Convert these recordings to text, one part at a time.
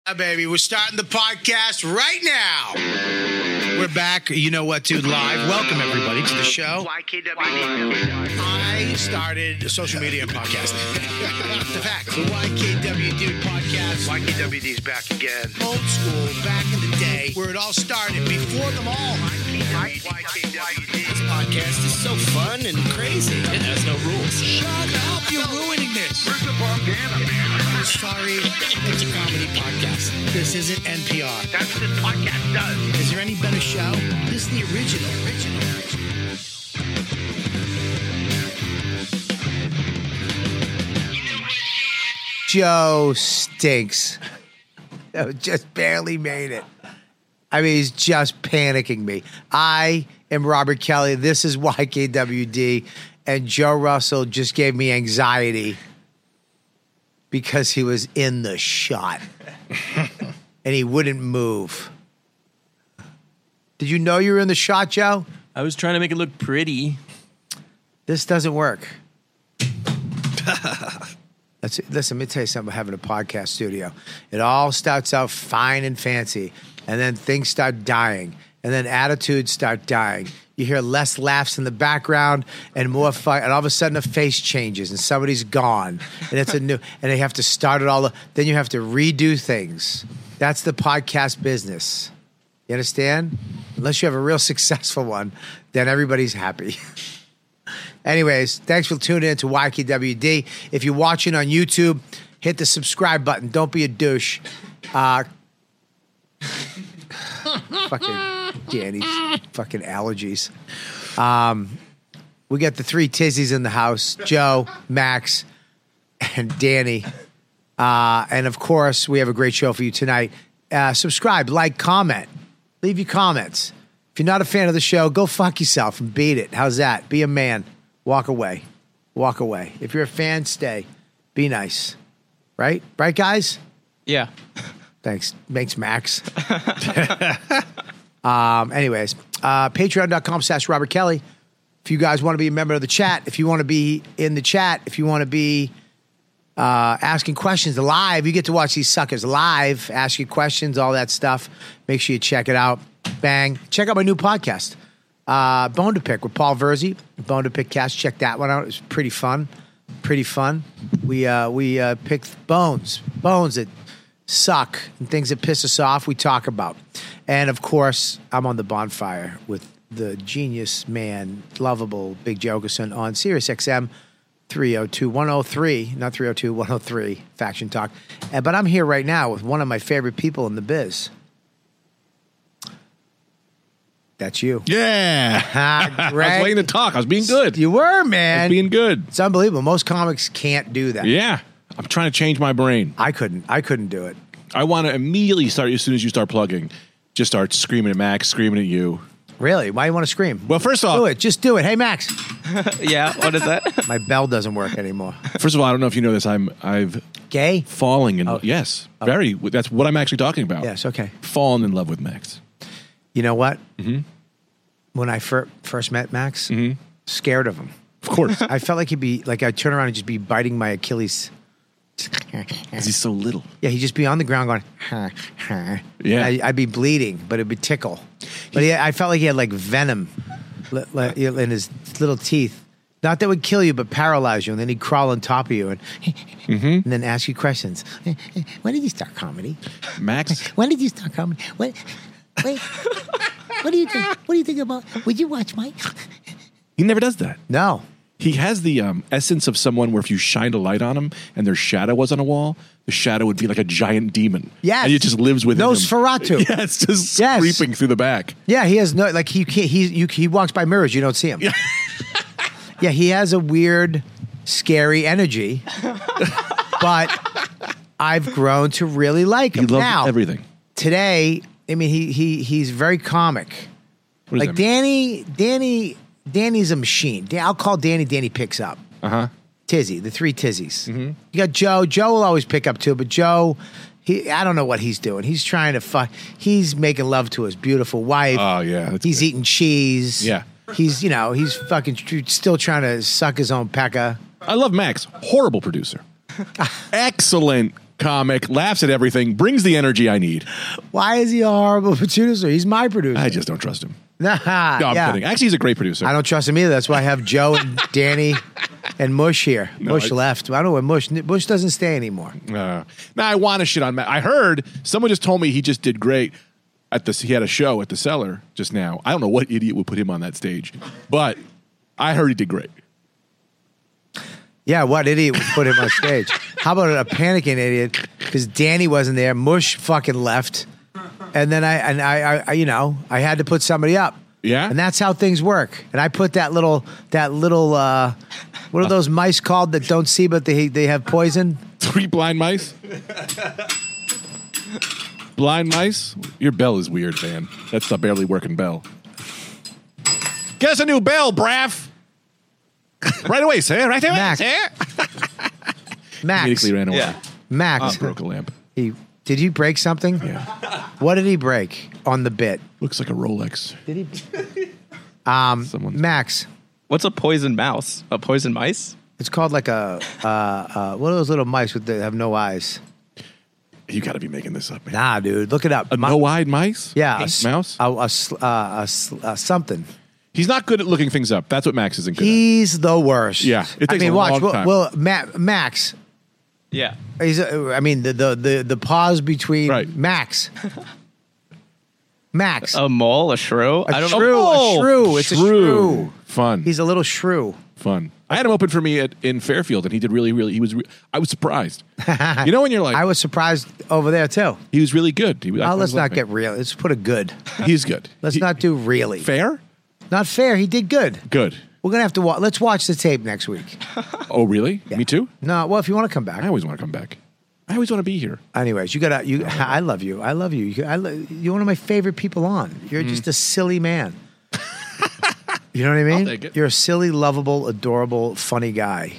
Baby, we're starting the podcast right now. We're back. You know what, dude? Live. Welcome everybody to the show. YKWd. I started social media and podcasting. The fact. The YKW Dude podcast. YKWd's back again. Old school, back in the day, where it all started. Before them all. YKWd. This podcast is so fun and crazy. It has no rules. Shut up! You're ruining this. Where's the bandana, man? I'm sorry. It's a comedy podcast. This isn't NPR. That's what this podcast does. Is there any better show? This is the original. Joe stinks. Just barely made it. I mean, he's just panicking me. I am Robert Kelly. This is YKWd. And Joe Russell just gave me anxiety because he was in the shot. And he wouldn't move. Did you know you were in the shot, Joe? I was trying to make it look pretty. This doesn't work. Listen, let me tell you something about having a podcast studio. It all starts out fine and fancy, and then things start dying, and then attitudes start dying. You hear less laughs in the background and more fight, and all of a sudden a face changes and somebody's gone, and it's a new, and they have to start it all. Then you have to redo things. That's the podcast business. You understand? Unless you have a real successful one, then everybody's happy. Anyways, thanks for tuning in to YKWd. If you're watching on YouTube, hit the subscribe button. Don't be a douche. Fucking Danny's fucking allergies. We got the three tizzies in the house, Joe, Max, and Danny. And of course, we have a great show for you tonight. Subscribe, like, comment. Leave your comments. If you're not a fan of the show, go fuck yourself and beat it. How's that? Be a man. Walk away. Walk away. If you're a fan, stay. Be nice. Right? Right, guys? Yeah. Thanks. Thanks, Max. Anyways, patreon.com/Robert Kelly. If you guys want to be a member of the chat, if you want to be in the chat, if you want to be asking questions live, you get to watch these suckers live, ask you questions, all that stuff. Make sure you check it out. Bang. Check out my new podcast, Bone to Pick with Paul Verzi. Bone to Pick cast. Check that one out. It was pretty fun. Pretty fun. We picked bones that suck and things that piss us off. We talk about. And of course, I'm on the bonfire with the genius man, lovable Big Jokerson on Sirius XM 302-103, not 302-103, Faction Talk. But I'm here right now with one of my favorite people in the biz. That's you. Yeah. Greg, I was waiting to talk. I was being good. You were, I man. was being good. It's unbelievable. Most comics can't do that. Yeah. I'm trying to change my brain. I couldn't do it. I want to immediately start, as soon as you start plugging, just start screaming at Max, screaming at you. Really? Why do you want to scream? Well, first off, Do it. Just do it. Hey, Max. Yeah, what is that? My bell doesn't work anymore. first of all, I don't know if you know this. I've Gay? falling in yes, very. That's what I'm actually talking about. Yes, okay. Fallen in love with Max. You know what? Mm-hmm. When I first met Max, scared of him. Of course, I felt like he'd be, like I'd turn around and just be biting my Achilles. because he's so little. Yeah, he'd just be on the ground going, Yeah. I'd be bleeding, but it'd be tickle. But I felt like he had like venom in his little teeth. Not that would kill you, but paralyze you. And then he'd crawl on top of you and then ask you questions. When did you start comedy? Max, When did you start comedy? Wait, what do you think? What do you think about? Would you watch Mike? he never does that. No. He has the essence of someone where if you shined a light on him and their shadow was on a wall, the shadow would be like a giant demon. Yes. And it just lives within him. Nosferatu. Yeah, it's just creeping through the back. Yeah, he has no, like he walks by mirrors, you don't see him. Yeah, he has a weird, scary energy, but I've grown to really like him. He loves now, everything. Today, I mean, he's very comic. What does Like that mean? Danny's a machine. I'll call Danny. Danny picks up. Tizzy, the three Tizzies. You got Joe. Joe will always pick up too, but Joe, I don't know what he's doing. He's trying to fuck. He's making love to his beautiful wife. Oh, yeah. That's He's good. eating cheese. Yeah. He's fucking still trying to suck his own pecker. I love Max. Horrible producer. Excellent comic, laughs at everything, brings the energy I need. Why is he a horrible producer? He's my producer. I just don't trust him. Nah, No, I'm yeah. kidding. Actually, he's a great producer. I don't trust him either. That's why I have Joe and Danny and Mush here. No, Mush I- left. I don't know where Mush doesn't stay anymore. Now I want to shit on Matt. I heard someone just told me he just did great at this. He had a show at the Cellar just now. I don't know what idiot would put him on that stage, but I heard he did great. Yeah, what idiot would put him on stage? How about a panicking idiot? Because Danny wasn't there. Mush fucking left, and then I you know, I had to put somebody up. Yeah? and that's how things work. And I put that little what are those mice called that don't see but they have poison? 3 blind mice. Blind mice. Your bell is weird, man. That's the barely working bell. Get us a new bell, Braff. Right away, sir. Right away, Max. sir. Max. Immediately ran away. Yeah. Max. Broke a lamp. Did you break something? Yeah. What did he break on the bit? Looks like a Rolex. Did he? Someone's Max. What's a poison mouse? A poison mice? It's called like a one of those little mice that have no eyes. You got to be making this up, man. Nah, dude, look it up. A no-eyed mice? Yeah, Mouse? Something. He's not good at looking things up. That's what Max isn't good at. He's the worst. Yeah, it takes I mean, a watch. long time. Well, Max. Yeah. He's. I mean, the pause between Right. Max. Max. A mole? A shrew? I don't shrew. know. A shrew. It's a shrew. Fun. He's a little shrew. Fun. I had him open for me in Fairfield, and he did really, really. I was surprised. You know when you're like, I was surprised over there too. he was really good. Let's not get real. Let's put a good. He's good. Let's not do really. Fair. Not fair. He did good. Good. We're gonna have to watch. Let's watch the tape next week. Oh, really? Me too. No, well, if you want to come back. I always want to come back. I always want to be here. Anyways, you gotta. I love you. I love you. You're one of my favorite people on. You're just a silly man. You know what I mean? I'll take it. You're a silly, lovable, adorable, funny guy.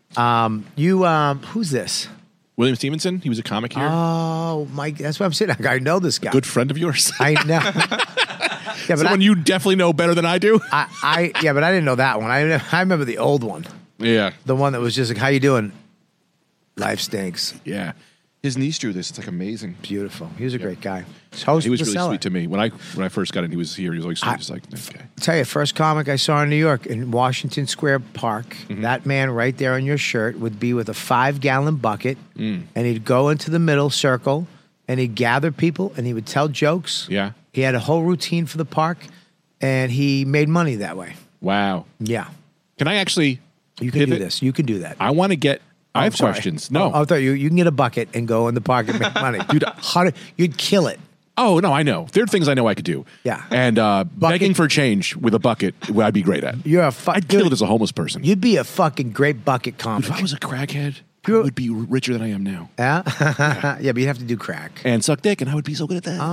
Who's this? William Stevenson. He was a comic here. Oh, Mike. That's what I'm saying. I know this guy. Good friend of yours. I know. Yeah, but Someone you definitely know better than I do. but I didn't know that one. I remember the old one, Yeah. the one that was just like, "How you doing? Life stinks." Yeah. His niece drew this. It's like amazing. Beautiful. He was a great guy. He's host He was of The really Cellar. sweet to me when I first got in. He was here. He was always sweet, just like this guy. I'll tell you, first comic I saw in New York in Washington Square Park, that man right there on your shirt would be with a 5-gallon bucket, and he'd go into the middle circle, and he'd gather people, and he would tell jokes. Yeah. He had a whole routine for the park, and he made money that way. Wow. Yeah. Can I actually? You can do pivot? this. You can do that. I want to get. I have Sorry. questions. No. I thought you can get a bucket and go in the park and make money. Dude, you'd kill it. Oh, no, I know. There are things I know I could do. Yeah. And begging for change with a bucket, I'd be great at. You're a I'd kill it as a homeless person. You'd be a fucking great bucket comic. If I was a crackhead, I You're- would be richer than I am now. Yeah? Yeah, but you'd have to do crack. And suck dick, and I would be so good at that.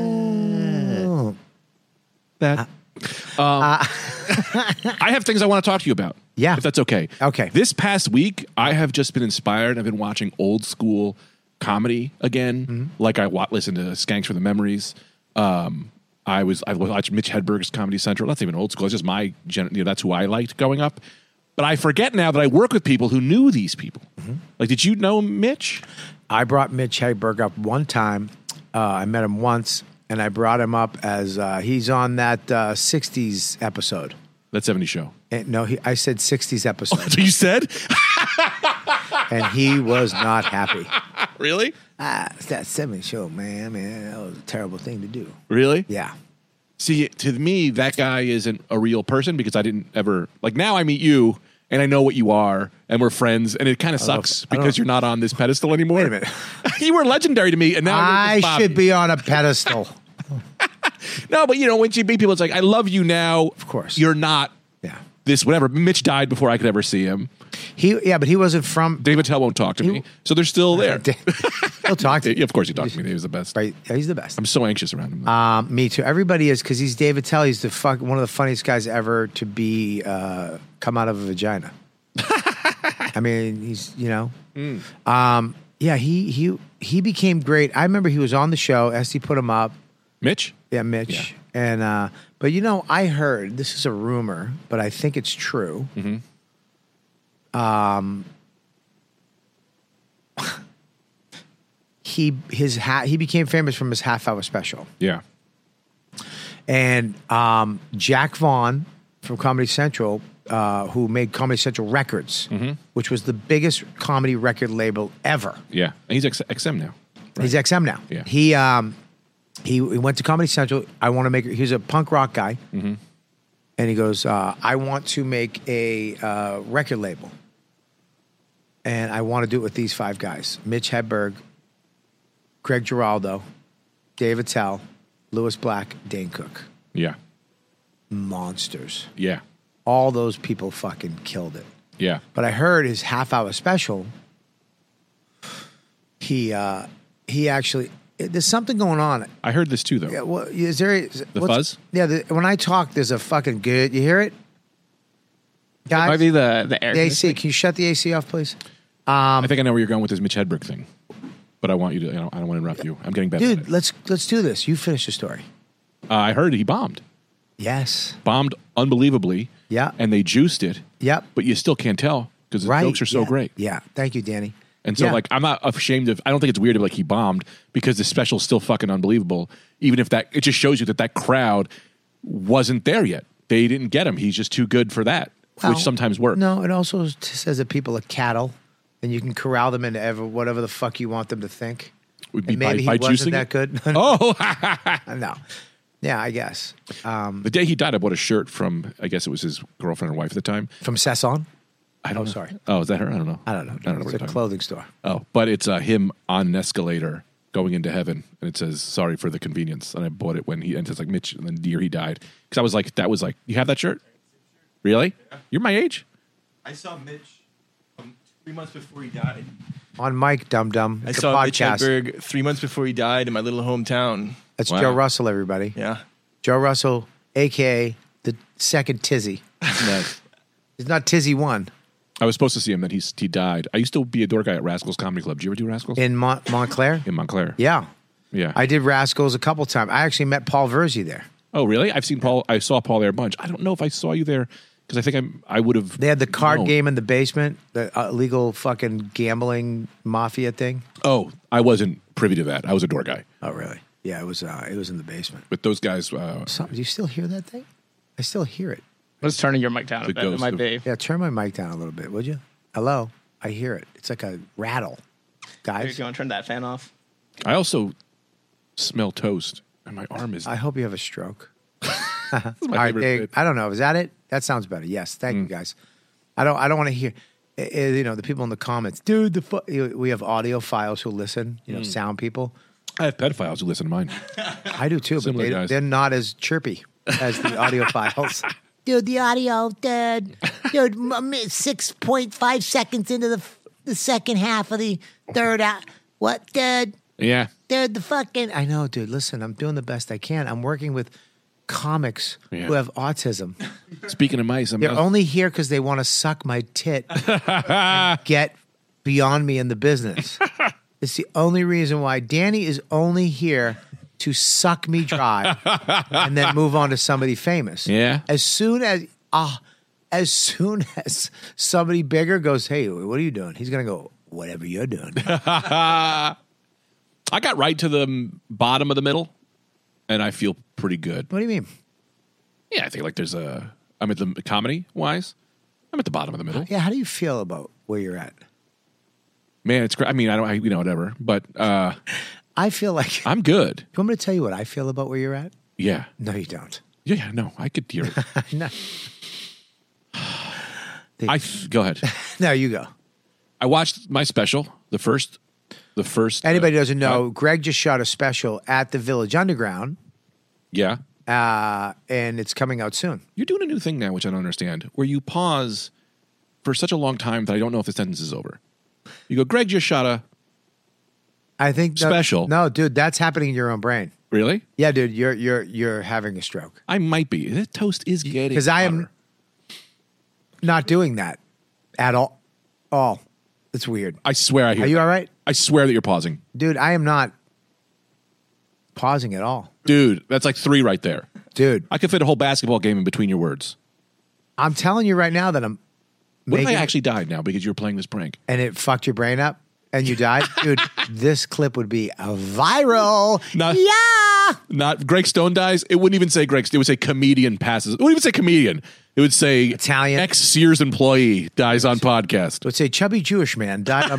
Oh. That. I have things I want to talk to you about. Yeah. If that's okay. Okay. This past week, I have just been inspired. I've been watching old school comedy again. Like I listened to Skanks for the Memories. I watched Mitch Hedberg's Comedy Central. That's even old school. It's just that's who I liked growing up. But I forget now that I work with people who knew these people. Like, did you know Mitch? I brought Mitch Hedberg up one time. I met him once, and I brought him up as he's on that 60s episode. That 70s show. And, no, I said 60s episode, That's what you said? and he was not happy. Really? It's that 70s show, man. That was a terrible thing to do. Really? Yeah. See, to me, that guy isn't a real person because I didn't ever like. Now I meet you and I know what you are, and we're friends, and it kind of sucks I don't because know. you're not on this pedestal anymore. Wait a minute. You were legendary to me, and now I you're just Bobby. should be on a pedestal. No, but when you meet people, it's like I love you now. Of course. you're not. Yeah. This whatever. Mitch died before I could ever see him. But he wasn't from. David Tell won't talk to me, so they're still there. He'll talk to you. Yeah, of course, he talked to me. He was the best. Right? Yeah, he's the best. I'm so anxious around him. Me too. Everybody is because he's David Tell. He's one of the funniest guys ever to be come out of a vagina. I mean, he's yeah. He became great. I remember he was on the show. Esty put him up. Mitch. Yeah, Mitch. And but I heard this is a rumor, but I think it's true. he became famous from his half-hour special. Yeah. And Jack Vaughn from Comedy Central, who made Comedy Central Records, which was the biggest comedy record label ever. Yeah. And he's XM now. He's XM now. Yeah. He went to Comedy Central. I want to make. He's a punk rock guy, and he goes, "I want to make a record label, and I want to do it with these 5 guys: Mitch Hedberg, Greg Giraldo, Dave Attell, Lewis Black, Dane Cook. Yeah. Monsters. Yeah. All those people fucking killed it. Yeah. But I heard his half-hour special. He actually." There's something going on. I heard this too, though. Yeah, well, is there The fuzz? Yeah, when I talk, there's a fucking good. You hear it, guys? Might be the air The AC. conditioning. Can you shut the AC off, please? I think I know where you're going with this Mitch Hedberg thing, but I want you to. I don't want to interrupt you. I'm getting better. at Dude, it. let's do this. You finish the story. I heard he bombed. Yes. Bombed unbelievably. Yeah. And they juiced it. Yep. But you still can't tell because the Right. jokes are so Yeah. great. Yeah. Thank you, Danny. And so, Yeah. like, I'm not ashamed of. I don't think it's weird to be like he bombed because the special's still fucking unbelievable. Even if it just shows you that crowd wasn't there yet. They didn't get him. He's just too good for that, Well, which sometimes works. No, it also says that people are cattle, and you can corral them into whatever the fuck you want them to think. Would be And maybe by he wasn't juicing that it? good. Oh, No. Yeah, I guess. the day he died, I bought a shirt from. I guess it was his girlfriend or wife at the time. From Sesson? I don't know. sorry. Oh, is that her? I don't know. I don't know. I don't know. It's what a you're talking clothing store. about. Oh, but it's him on an escalator going into heaven, and it says "Sorry for the convenience." And I bought it when he and it's like Mitch, and then the year he died, because I was like, "That was like, you have that shirt? Really? You're my age." I saw Mitch 3 months before he died. On Mike, Dum Dum. I It's a saw Mitch podcast. Hedberg 3 months before he died in my little hometown. That's Wow. Joe Russell, everybody. Yeah. Joe Russell, a.k.a. the second Tizzy. Nice. It's not Tizzy 1. I was supposed to see him, then he died. I used to be a door guy at Rascals Comedy Club. Did you ever do Rascals? In Montclair? In Montclair. Yeah. Yeah. I did Rascals a couple times. I actually met Paul Verzi there. Oh, really? I've seen Paul. I saw Paul there a bunch. I don't know if I saw you there because I think I would have. They had the card known. game in the basement, the illegal fucking gambling mafia thing. Oh, I wasn't privy to that. I was a door guy. Oh, really? Yeah, it was in the basement. But those guys, Do you still hear that thing? I still hear it. Let's turning your mic down a The bit. It ghost might of- be. Yeah, turn my mic down a little bit, would you? Hello? I hear it. It's like a rattle. Here, Guys, you want to turn that fan off? I also smell toast, and my arm is. I hope you have a stroke. this is All my right, favorite Dave, bit. I don't know. Is that it? That sounds better. Yes. Thank you, guys. I don't want to hear, the people in the comments, dude, we have audio files who listen, sound people. I have pedophiles who listen to mine. I do too, but Similar guys. they're not as chirpy as the audio files. Dude, the audio, dude, 6.5 seconds into the second half of the third act. What, dude? Yeah. Dude, the fucking. I know, dude. Listen, I'm doing the best I can. I'm working with comics Yeah. who have autism. Speaking of mice, I'm They're only here because they want to suck my tit and get beyond me in the business. It's the only reason why. Danny is only here to suck me dry and then move on to somebody famous. Yeah. As soon as somebody bigger goes, hey, what are you doing? He's gonna go, whatever you're doing. I got right to the bottom of the middle, and I feel pretty good. What do you mean? Yeah, I think like I'm at the comedy wise. I'm at the bottom of the middle. Yeah, how do you feel about where you're at? Man, it's great. I mean, whatever. But I feel like. I'm good. You want me to tell you what I feel about where you're at? Yeah. No, you don't. Yeah, no, I could hear it. No. Go ahead. No, you go. I watched my special, the first. Anybody doesn't know, Greg just shot a special at the Village Underground, Yeah. and it's coming out soon. You're doing a new thing now, which I don't understand, where you pause for such a long time that I don't know if the sentence is over. You go, Greg just shot a. I think Special. No, dude, that's happening in your own brain. Really? Yeah, dude, you're having a stroke I might be. That toast is getting. because I am hotter. not doing that at all. Oh, it's weird. I swear I hear. Are you all right, I swear that you're pausing. dude? I am not pausing at all, Dude, that's like 3 right there. dude. I could fit a whole basketball game in between your words. I'm telling you right now that I'm. What if I making- actually died now because you were playing this prank? and it fucked your brain up? and you died, dude, this clip would be viral. No. Yeah. Not Greg Stone dies. It wouldn't even say Greg. It would say comedian passes. It wouldn't even say comedian. It would say Italian. ex-Sears employee dies on podcast. Let's say chubby Jewish man died.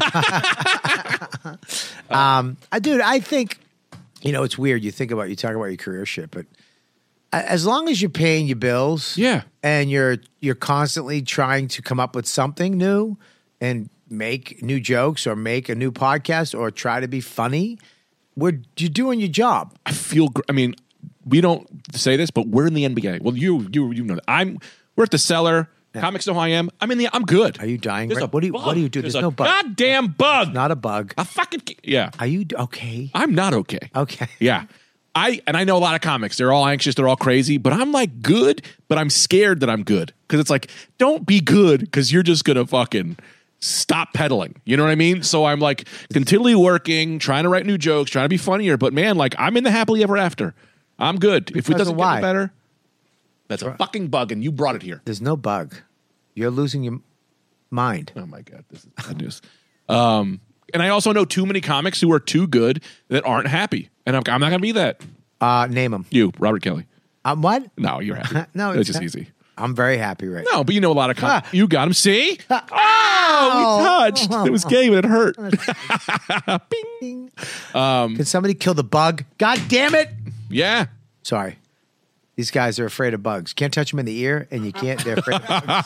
Dude, I think, it's weird. You talk about your career shit, but as long as you're paying your bills, Yeah. and you're constantly trying to come up with something new and make new jokes or make a new podcast or try to be funny, you're doing your job. I feel. I mean, we don't say this, but we're in the NBA. Well, you know that. We're at the Cellar. Yeah. Comics know who I am. I'm good. Are you dying? There's Right? a What do you bug. do? There's a no bug. goddamn bug. Not a bug. A fucking yeah. Are you okay? I'm not okay. Okay. Yeah. I know a lot of comics. They're all anxious. They're all crazy. But I'm like good, but I'm scared that I'm good. Because it's like, don't be good because you're just going to fucking stop pedaling. You know what I mean? So I'm like continually working, trying to write new jokes, trying to be funnier. But man, like I'm in the happily ever after. I'm good. If it Because doesn't of get why? any better, that's a fucking bug and you brought it here. There's no bug. You're losing your mind. Oh my God, this is bad news. And I also know too many comics who are too good that aren't happy. And I'm not going to be that. Name them. You, Robert Kelly. What? No, you're happy. No, That's just easy. I'm very happy right now. No, but you know a lot of comics. You got him. See? Oh! Oh, we touched. It was gay, but it hurt. Bing. Can somebody kill the bug? God damn it! Yeah. Sorry. These guys are afraid of bugs. Can't touch them in the ear, and you can't. They're afraid of bugs.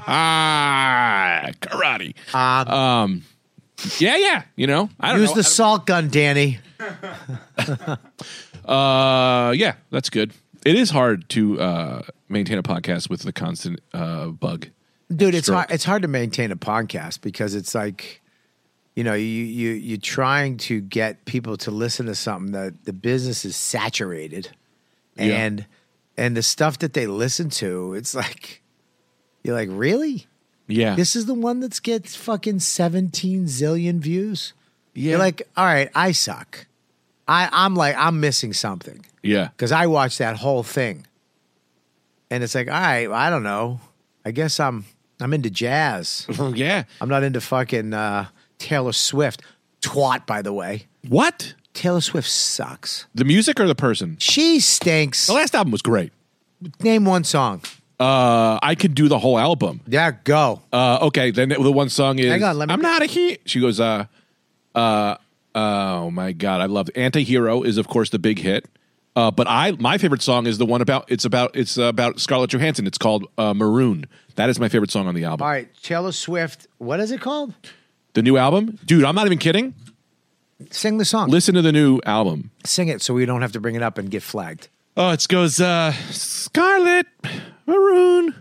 Karate. Yeah. You know, I don't Use know. the salt gun, Danny. Yeah, that's good. It is hard to maintain a podcast with the constant bug. Dude, it's Stroke. hard. It's hard to maintain a podcast because it's like, you're trying to get people to listen to something that the business is saturated, Yeah. and the stuff that they listen to, it's like, you're like, really? Yeah. This is the one that gets fucking 17 zillion views. Yeah. You're like, all right, I suck. I'm missing something Yeah. because I watched that whole thing, and it's like, all right, well, I don't know. I guess I'm into jazz. Yeah. I'm not into fucking Taylor Swift. Twat, by the way. What? Taylor Swift sucks. The music or the person? She stinks. The last album was great. Name one song. I could do the whole album. Yeah, go. Okay, then the one song is Hang on, let me- I'm not a he. She goes, oh my God, I love it. Anti-Hero is of course the big hit. But my favorite song is the one about Scarlett Johansson. It's called Maroon. That is my favorite song on the album. All right, Taylor Swift. What is it called? The new album? Dude, I'm not even kidding. Sing the song. Listen to the new album. Sing it so we don't have to bring it up and get flagged. Oh, it goes Scarlet Maroon.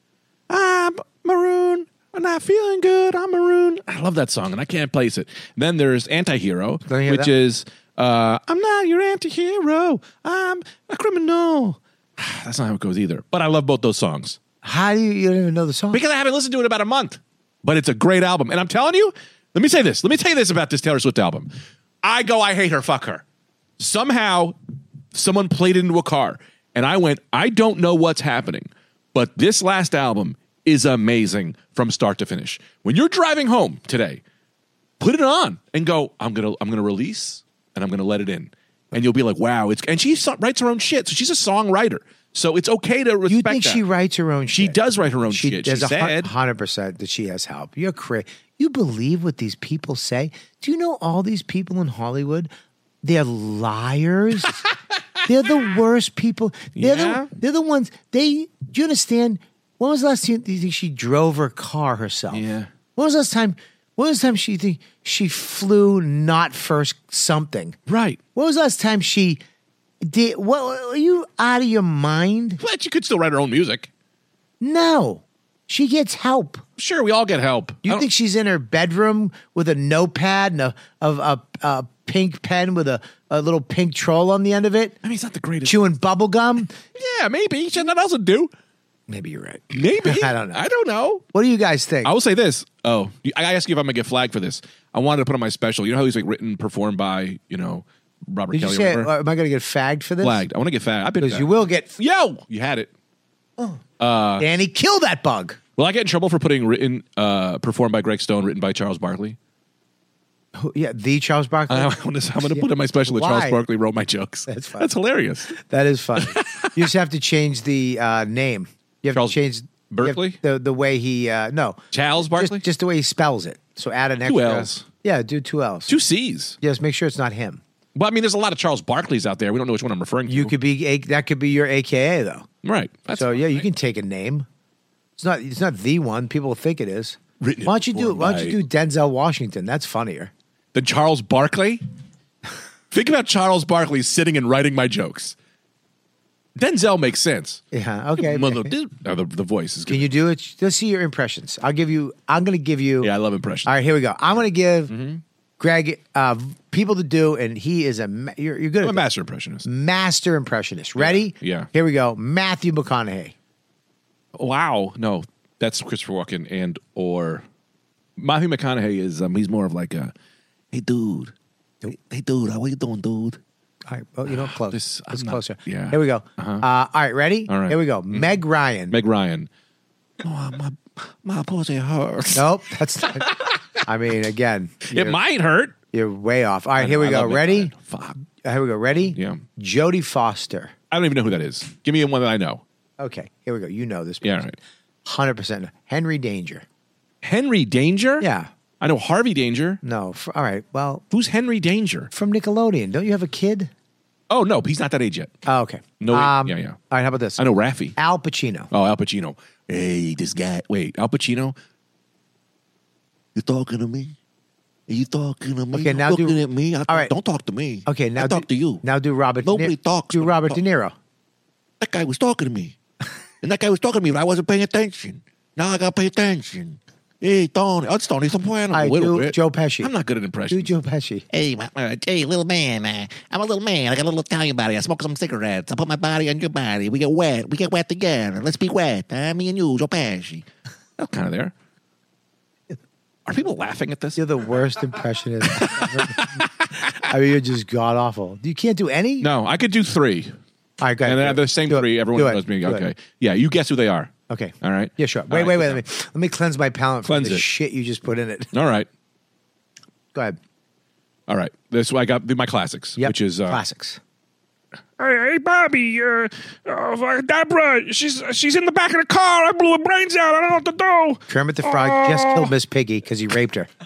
I'm maroon. I'm not feeling good. I'm maroon. I love that song and I can't place it. Then there's Anti-Hero, Let me hear which that. is I'm not your anti-hero. I'm a criminal. That's not how it goes either. But I love both those songs How do you don't even know the song? because I haven't listened to it in about a month. But it's a great album. And I'm telling you, let me say this. Let me tell you this about this Taylor Swift album. I hate her, fuck her. Somehow, someone played it into a car, and I went, I don't know what's happening, but this last album is amazing from start to finish. When you're driving home today, put it on and go, I'm gonna release, and I'm gonna let it in. And you'll be like, wow, and she writes her own shit, so she's a songwriter. So it's okay to respect You think that. she writes her own She shit? does write her own shit. She There's said, 100% that she has help. You're crazy. You believe what these people say? Do you know all these people in Hollywood? They're liars. They're the worst people. Yeah. They're the ones. Do you understand? When was the last time you think she drove her car herself? Yeah. When was the last time? When was the time she think she flew not first something? right. When was the last time she did? What are you out of your mind? But she could still write her own music. No, she gets help. Sure, we all get help. I You don't- think she's in her bedroom with a notepad and a pink pen with a little pink troll on the end of it, I mean, it's not the greatest. chewing bubble gum? Yeah, maybe. She had nothing else to do. Maybe you're right. Maybe. I don't know. I don't know. What do you guys think? I will say this. Oh, I asked you if I'm going to get flagged for this. I wanted to put on my special. You know how he's like written, performed by, Robert Did you Kelly. say? or whatever? Am I going to get fagged for this? Flagged. I want to get flagged. I've been Because you will get. Yo, you had it. Danny, kill that bug. Will I get in trouble for putting performed by Greg Stone, written by Charles Barkley? Yeah, the Charles Barkley. I'm going to put in my special that Why? Charles Barkley wrote my jokes. That's fine. That's hilarious. That is funny. You just have to change the name. You have Charles to change Berkeley? you have the way he no Charles Barkley? just the way he spells it. So add an Two extra L's. Yeah, do 2 L's. 2 C's. Yes, make sure it's not him. Well, I mean, there's a lot of Charles Barkleys out there. We don't know which one I'm referring to. You could be that could be your AKA though. Right. That's So yeah, you fine. can take a name. It's not the one people think it is. Written Why don't you do by- Denzel Washington? That's funnier. Then Charles Barkley? Think about Charles Barkley sitting and writing my jokes. Denzel makes sense. Yeah. Okay. The voice is good. Can you do it? Let's see your impressions. I'm going to give you. Yeah, I love impressions. All right, here we go. I'm going to give Greg people to do, and he is you're good I'm a at master impressionist. master impressionist. Ready? Yeah. Here we go. Matthew McConaughey. Wow. No, that's Christopher Walken or Matthew McConaughey is he's more of like a, hey dude, hey dude, how you doing, dude? All right. Well, close. This- It's I'm not- closer. yeah. Here we go. Uh-huh. All right, ready? All right. Here we go. Meg Ryan. Meg Ryan. Oh, my pussy hurts. Nope, that's not. I mean, again, It might hurt. you're way off. All right, here we I go. love Meg Ready? Ryan. Fuck. Here we go. Ready? Yeah. Jodie Foster. I don't even know who that is. Give me one that I know. Okay, here we go. You know this. Yeah, all right. 100%. Henry Danger. Henry Danger? Yeah. I know Harvey Danger. No. All right. Well, Who's Henry Danger? from Nickelodeon. Don't you have a kid? Oh, no, he's not that age yet. Oh, okay. No, yeah. All right. How about this? I know Raffi. Al Pacino. Oh, Al Pacino. Hey, this guy. Wait, Al Pacino? You talking to me? Are you talking to me? Okay, now looking do- at me? all right. Don't talk to me. Okay. Now I talk to you. Now do Robert. Nobody talks Do when I Robert talk. De Niro. That guy was talking to me. And that guy was talking to me, but I wasn't paying attention. Now I got to pay attention. Hey, Tony. Oh, it's Tony Soprano. All right, a little do bit. Joe Pesci. I'm not good at impressions. Do Joe Pesci. Hey, hey, little man. I'm a little man. I got a little Italian body. I smoke some cigarettes. I put my body on your body. We get wet. We get wet together. Let's be wet. Me and you, Joe Pesci. That's kind of there. Are people laughing at this? You're the worst impressionist. I mean, you're just god awful. You can't do any. No, I could do 3. All right, go ahead. And then Do the it. same Do it. 3, everyone Do it. knows me. Do it. Okay. Yeah, you guess who they are. Okay. All right. Yeah, sure. All Wait, right, wait, good wait. job. Let me cleanse my palate Cleanse from the it. shit you just put in it. All right. Go ahead. All right. This I got my classics, Yep. which is classics. Hey, Bobby, Deborah, she's in the back of the car. I blew her brains out. I don't know what to do. Kermit the Frog just killed Miss Piggy because he raped her.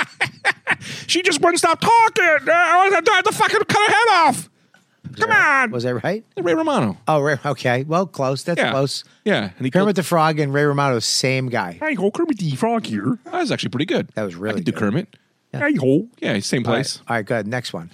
She just wouldn't stop talking. I had to fucking cut her head off. Come on. Was that right? Ray Romano. Oh, okay. Well, close. That's Yeah. close. Yeah. And he Kermit the Frog and Ray Romano, same guy. Hey ho, Kermit the Frog here. That was actually pretty good. That was really I could do good. Kermit. Hey ho. Yeah, same All right. place. All right, good. Next one.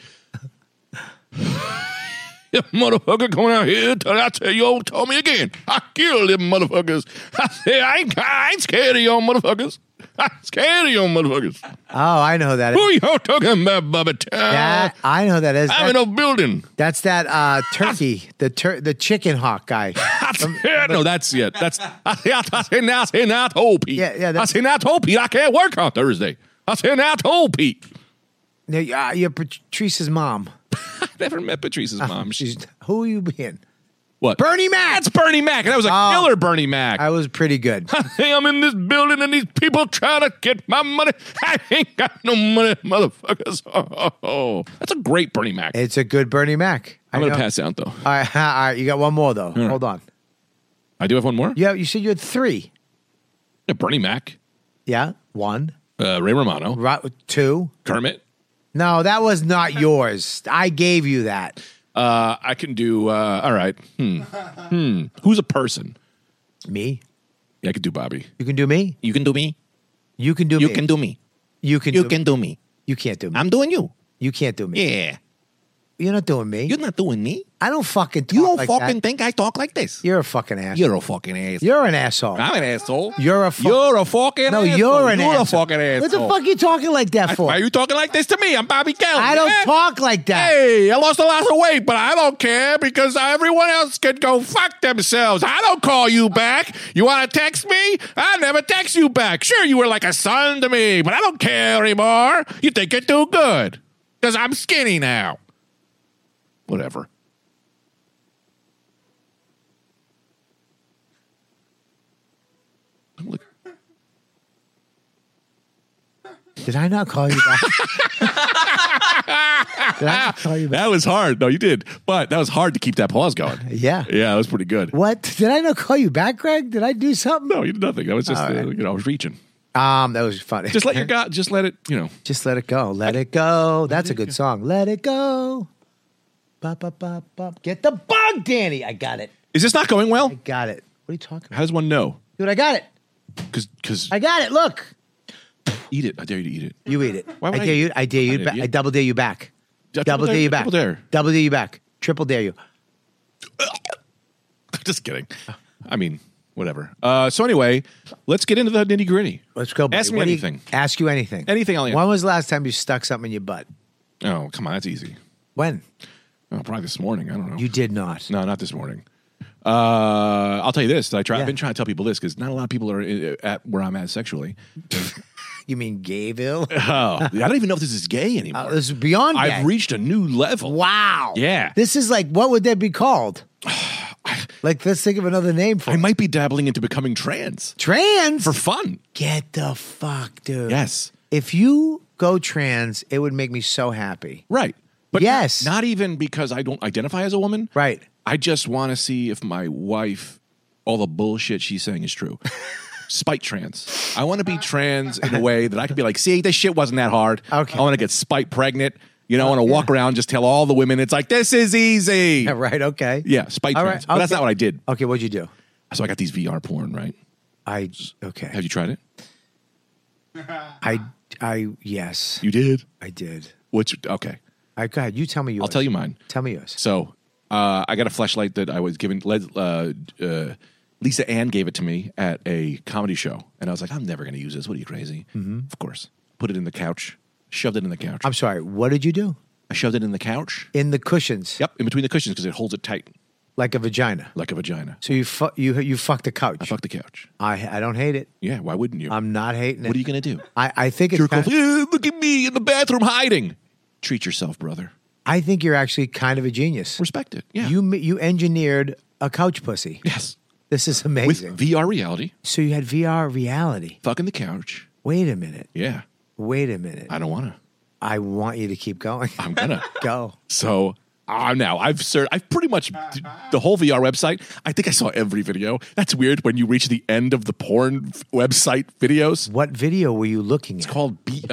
You motherfucker coming out here tell me again. I killed them motherfuckers. I say I ain't scared of y'all motherfuckers. I'm scared of y'all motherfuckers. Oh, I know who that Who is. y'all talking about, Bubba? I know who that is. I'm in a building. That's that turkey, the chicken hawk guy. No, that's it. That's I say now told Pete. Yeah, I say now told Pete I can't work on Thursday. I say now told Pete. No, you're Patrice's mom. I never met Patrice's mom. Who are you being? What? Bernie Mac. That's Bernie Mac. That was a Oh. killer Bernie Mac. I was pretty good. Hey, I'm in this building and these people trying to get my money. I ain't got no money, motherfuckers. Oh, that's a great Bernie Mac. It's a good Bernie Mac. I'm going to know. pass out, though. All right, all right. You got one more though. right. Hold on. I do have one more? Yeah, you said you had 3. Yeah, Bernie Mac, Yeah, 1, Ray Romano, 2. Kermit. No, that was not yours. I gave you that. I can do, all right. Who's a person? Me. Yeah, I could do Bobby. You can do me. You can do me. You can do You me. can do me. You can. You do can do me. You can't do me. I'm doing you. You can't do me. Yeah. You're not doing me. You're not doing me. I don't fucking talk You don't like fucking that. think I talk like this. You're a fucking ass. You're a fucking ass. You're an asshole. I'm an asshole. You're a fucking. You're a fucking No, asshole. you're an You're a asshole. fucking asshole. What the fuck are you talking like that for? Why are you talking like this to me? I'm Bobby Kelly. I don't yeah? talk like that. Hey, I lost a lot of weight, but I don't care because everyone else can go fuck themselves. I don't call you back. You want to text me? I never text you back. Sure, you were like a son to me, but I don't care anymore. You think you're too good because I'm skinny now. Whatever. Look. Did I not call you back? Did I not call you back? That was hard. No, you did. But that was hard to keep that pause going. Yeah. Yeah, that was pretty good. What? Did I not call you back, Greg? Did I do something? No, you did nothing. That was just, All right. I was reaching. That was funny. Just let your God, just let it, Just let it go. Let it go. That's a good song. Let it go. Bop, bop, bop, bop. Get the bug, Danny. I got it. Is this not going well? I got it. What are you talking about? How does one know? Dude, I got it. Because I got it. Look. eat it. I dare you to eat it. You eat it. Why would I I dare eat you. it? I dare you. I dare you. I double dare you back. Triple Double dare you back. Triple dare. Double dare you back. Triple dare you. Just kidding. I mean, whatever. So anyway, let's get into the nitty gritty. Let's go. Buddy. Ask me What do you- anything. Ask you anything. Anything I'll answer. When was the last time you stuck something in your butt? Oh, come on. That's easy. When? Oh, probably this morning. I don't know. You did not. No, not this morning. I'll tell you this. I've Yeah. been trying to tell people this because not a lot of people are at where I'm at sexually. You mean Gayville? Oh, I don't even know if this is gay anymore. This is beyond gay. I've reached a new level. Wow. Yeah. This is like, what would that be called? Like, let's think of another name for I it. might be dabbling into becoming trans Trans? for fun. Get the fuck, dude. Yes. If you go trans, it would make me so happy. Right. But Yes. not even because I don't identify as a woman. Right. I just want to see if my wife, all the bullshit she's saying is true. Spite trans. I want to be trans in a way that I can be like, see, this shit wasn't that hard. Okay. I want to get spite pregnant. I want to walk around, just tell all the women, it's like, this is easy. Yeah, right. Okay. Yeah, spite All trans. right, But that's okay. not what I did. Okay. What'd you do? So I got these VR porn, right? Okay. Have you tried it? Yes, You did? I did. Okay. Go ahead. You tell me yours. I'll tell you mine. Tell me yours. So I got a fleshlight that I was given. Lisa Ann gave it to me at a comedy show, and I was like, I'm never going to use this. What are you, crazy? Mm-hmm. Of course. Put it in the couch. Shoved it in the couch. I'm sorry. What did you do? I shoved it in the couch. In the cushions. Yep, in between the cushions because it holds it tight Like a vagina. like a vagina. So you fucked the couch. I fucked the couch. I don't hate it. Yeah, why wouldn't you? I'm not hating it. What are you going to do? I think it's Jerk off. kind- "Yeah, look at me in the bathroom hiding. Treat yourself, brother. I think you're actually kind of a genius. Respect it. Yeah. You engineered a couch pussy. yes. This is With amazing. VR reality, So you had VR reality. fucking the couch. Wait a minute. Yeah. Wait a minute. I don't want to. I want you to keep going. I'm going to. Go. So now I've pretty much the whole VR website. I think I saw every video. That's weird when you reach the end of the porn website videos. What video were you looking It's at? called it's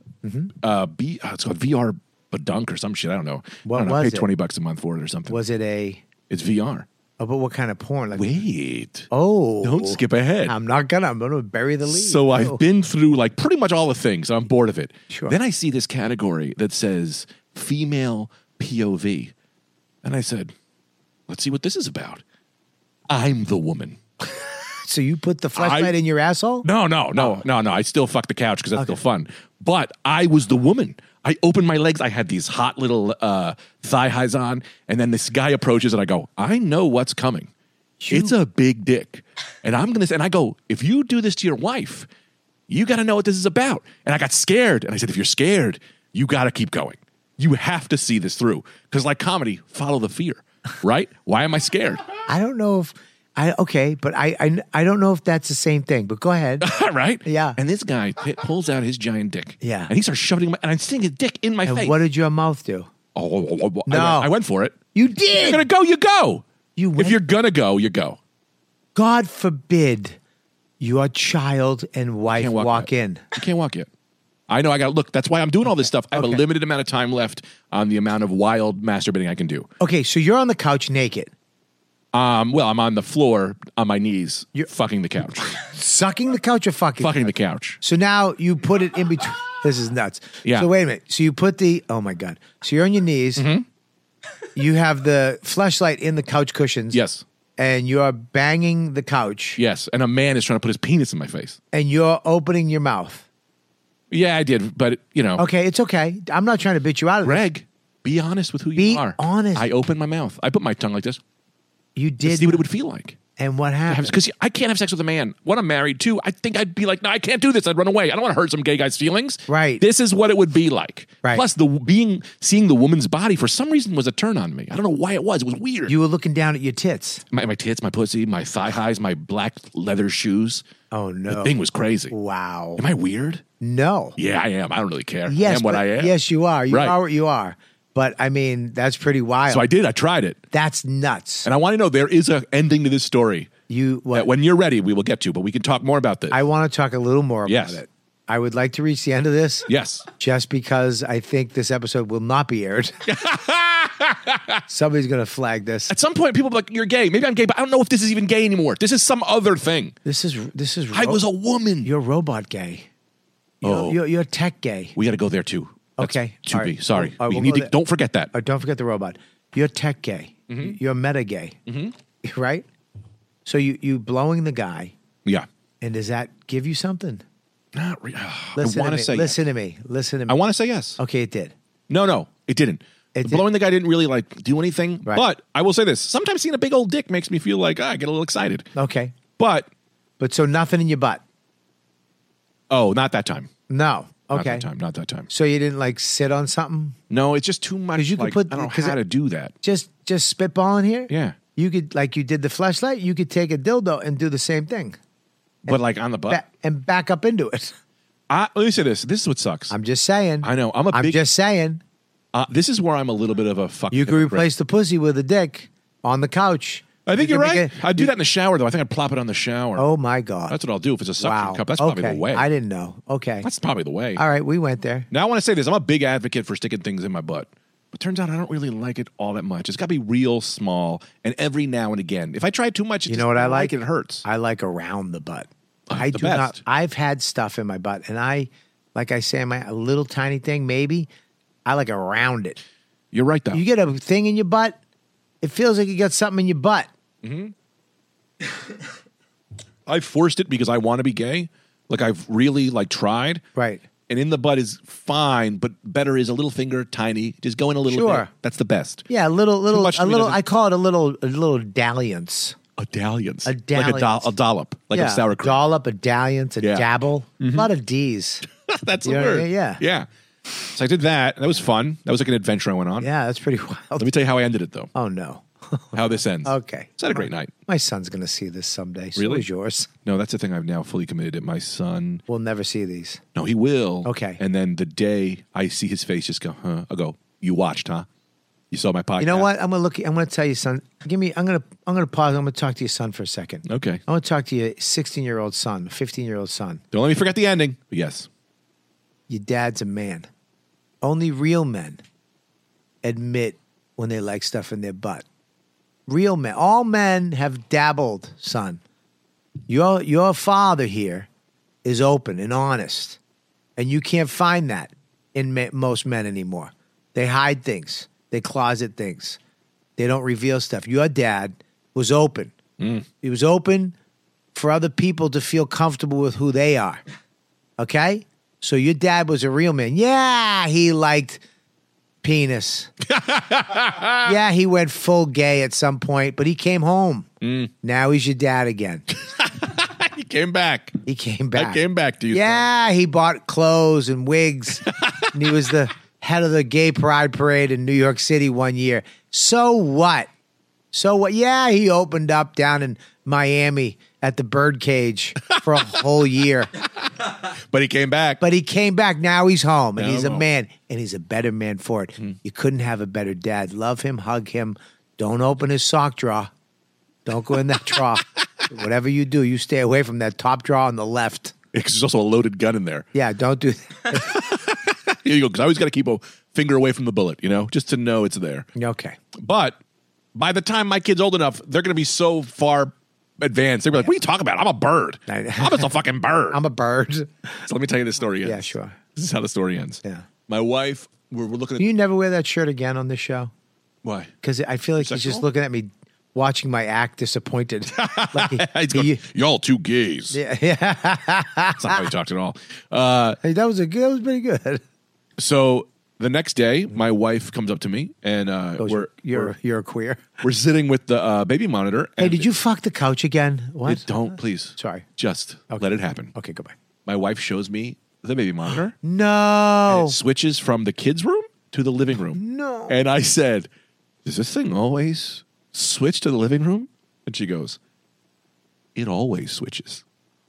called VR Badunk or some shit. I don't know. What I don't know. was I it? paid $20 a month for it or something. Was it a? It's VR. Oh, but what kind of porn? Like, Wait. oh, Don't skip ahead. I'm not gonna. I'm gonna bury the lead. So Oh. I've been through like pretty much all the things. I'm bored of it. Sure. Then I see this category that says female POV. And I said, let's see what this is about. I'm the woman. So you put the flashlight in your asshole? No. I still fuck the couch because that's still fun. But I was the woman. I opened my legs. I had these hot little thigh highs on. And then this guy approaches and I go, I know what's coming. It's a big dick. And and I go, if you do this to your wife, you got to know what this is about. And I got scared. And I said, if you're scared, you got to keep going. You have to see this through. Because like comedy, follow the fear, right? Why am I scared? I don't know if but I don't know if that's the same thing. But go ahead. Right? Yeah. And this guy pulls out his giant dick. Yeah. And he starts shoving my, and I'm seeing his dick in my And face. what did your mouth do? No. I went for it. You If you're did. going to go, you go. You If went- you're going to go, you go. God forbid your child and wife Can't walk yet. in. You can't walk yet. I know I got to look. That's why I'm doing all this stuff. I have Okay. a limited amount of time left on the amount of wild masturbating I can do. Okay, so you're on the couch naked, Well, I'm on the floor on my knees, You're- fucking the couch. sucking the couch or fucking? fucking the couch. So now you put it in between. This is nuts. Yeah. So wait a minute. So you put oh my God. So you're on your knees. Mm-hmm. You have the fleshlight in the couch cushions. Yes. And you're banging the couch. Yes. And a man is trying to put his penis in my face. And you're opening your mouth. Yeah, I did. But, Okay, it's okay. I'm not trying to bitch you out of this. Greg, be honest with who Be you are. honest. I opened my mouth. I put my tongue like this You to did. see what it would feel like. And what happened? Because I can't have sex with a man. When I'm married, too, I think I'd be like, no, I can't do this. I'd run away. I don't want to hurt some gay guy's feelings. Right. This is what it would be like. Right. Plus, seeing the woman's body for some reason was a turn on me. I don't know why it was. It was weird. You were looking down at your tits. My tits, my pussy, my thigh highs, my black leather shoes. Oh no. The thing was crazy. Wow. Am I weird? No. Yeah, I am. I don't really care. Yes, I am what but- I am. Yes, you are. You Right. are what you are. But I mean, that's pretty wild. So I did. I tried it. That's nuts. And I want to know there is an ending to this story You that what? when you're ready, we will get to, but we can talk more about this. I want to talk a little more Yes. about it. I would like to reach the end of this. Yes. Just because I think this episode will not be aired. Somebody's going to flag this. At some point, people are like, you're gay. Maybe I'm gay, but I don't know if this is even gay anymore. This is some other thing. This is. I was a woman. You're robot gay. You're tech gay. We got to go there too. That's Okay. To All be. right. Sorry. All right, We we'll need go to, there. don't forget that. Don't forget the robot. You're tech gay. Mm-hmm. You're meta gay. Right? So you blowing the guy, Yeah. and does that give you something? Not re- Listen I want to to me. say Listen yes. to me. Listen to me. I want to say yes. Okay, it did. No, it didn't. It did- Blowing the guy didn't really like do anything. Right. But I will say this: sometimes seeing a big old dick makes me feel like I get a little excited. Okay. But But so nothing in your butt. not that time. No. Not Okay. that time. Not that time. So you didn't like sit on something? No, it's just too much. 'Cause you could like, put- I don't know 'cause how it- to do that. Just spitballing here? Yeah, You could, like you did the fleshlight, you could take a dildo and do the same thing. but like on the butt. And back up into it. Let me say this. This is what sucks. I'm just saying. I know. I'm I'm big. just saying. This is where I'm a little bit of a fucking. You could hypocrite. replace the pussy with a dick on the couch. I think You you're could right. make I'd do that in the shower though. I think I'd plop it on the shower. Oh my God. That's what I'll do if it's a suction wow. cup. That's probably Okay. the way. I didn't know. Okay. That's probably the way. All right, we went there. Now I want to say this. I'm a big advocate for sticking things in my butt. But turns out I don't really like it all that much. It's got to be real small and every now and again. If I try too much, You know what I like? it hurts. I like around the butt. I the do not. best. I've had stuff in my butt, and like I say, a little tiny thing, maybe. I like around it. You're right though. You get a thing in your butt, it feels like you got something in your butt. I forced it because I want to be gay. Like I've really tried. Right. And in the butt is fine, but better is a little finger, tiny. Just go in a little Sure. bit. That's the best. Yeah, a little, much to a me little. doesn't- I call it a little dalliance. A dalliance. A Like dalliance. a dollop. Like yeah, a sour cream. dollop, a dalliance, a Yeah. dabble. A lot of D's. That's the Yeah, word. yeah. Yeah. So I did that. That was fun. That was like an adventure I went on. Yeah, that's pretty wild. Let me tell you how I ended it though. Oh no. How this ends. Okay. It's had a great night. My son's gonna see this someday. So Really? is yours. No, that's the thing I've now fully committed to. My son, We'll never see these. no, he will. Okay. And then the day I see his face just go, huh? I'll go, you watched, huh? You saw my podcast. You know what? I'm gonna tell you, son. I'm gonna pause. I'm gonna talk to your son for a second. Okay. I'm gonna talk to your 16-year-old son, 15-year-old son. Don't let me forget the ending. But yes. Your dad's a man. Only real men admit when they like stuff in their butt. Real men. All men have dabbled, son. Your father here is open and honest, and you can't find that in most men anymore. They hide things. They closet things. They don't reveal stuff. Your dad was open. He was open for other people to feel comfortable with who they are. Okay? So your dad was a real man. Yeah, he liked penis. Yeah, he went full gay at some point, but he came home. Now he's your dad again. He came back. He came back. I came back to you. Yeah, he bought clothes and wigs. And he was the head of the gay pride parade in New York City one year. So what? So what? Yeah, he opened up down in Miami at the Birdcage for a whole year. But he came back. But he came back. Now he's home, and Now he's I'm a home. man, and he's a better man for it. You couldn't have a better dad. Love him, hug him. Don't open his sock drawer. Don't go in that drawer. Whatever you do, you stay away from that top drawer on the left. Because there's also a loaded gun in there. Yeah, don't do that. Here you go. Because I always got to keep a finger away from the bullet, just to know it's there. Okay. But by the time my kid's old enough, they're going to be so far advanced. They'll be like, what are you talking about? I'm a bird. I'm just a fucking bird. I'm a bird. So let me tell you the story ends. Yeah, sure. This is how the story ends. Yeah. My wife, we're looking at... Can you never wear that shirt again on this show? Why? Because I feel like he's just Sexual? looking at me, watching my act, disappointed. Like He's going, y'all two gays. yeah. That's not how he talked at all. Hey, that was pretty good. So the next day, my wife comes up to me, and You're a queer. we're sitting with the baby monitor. Hey, and did you fuck the couch again? What? Don't, please. Sorry. Just Okay. let it happen. Okay, goodbye. My wife shows me the baby monitor. No. It switches from the kids' room to the living room. No. And I said, does this thing always switch to the living room? And she goes, it always switches.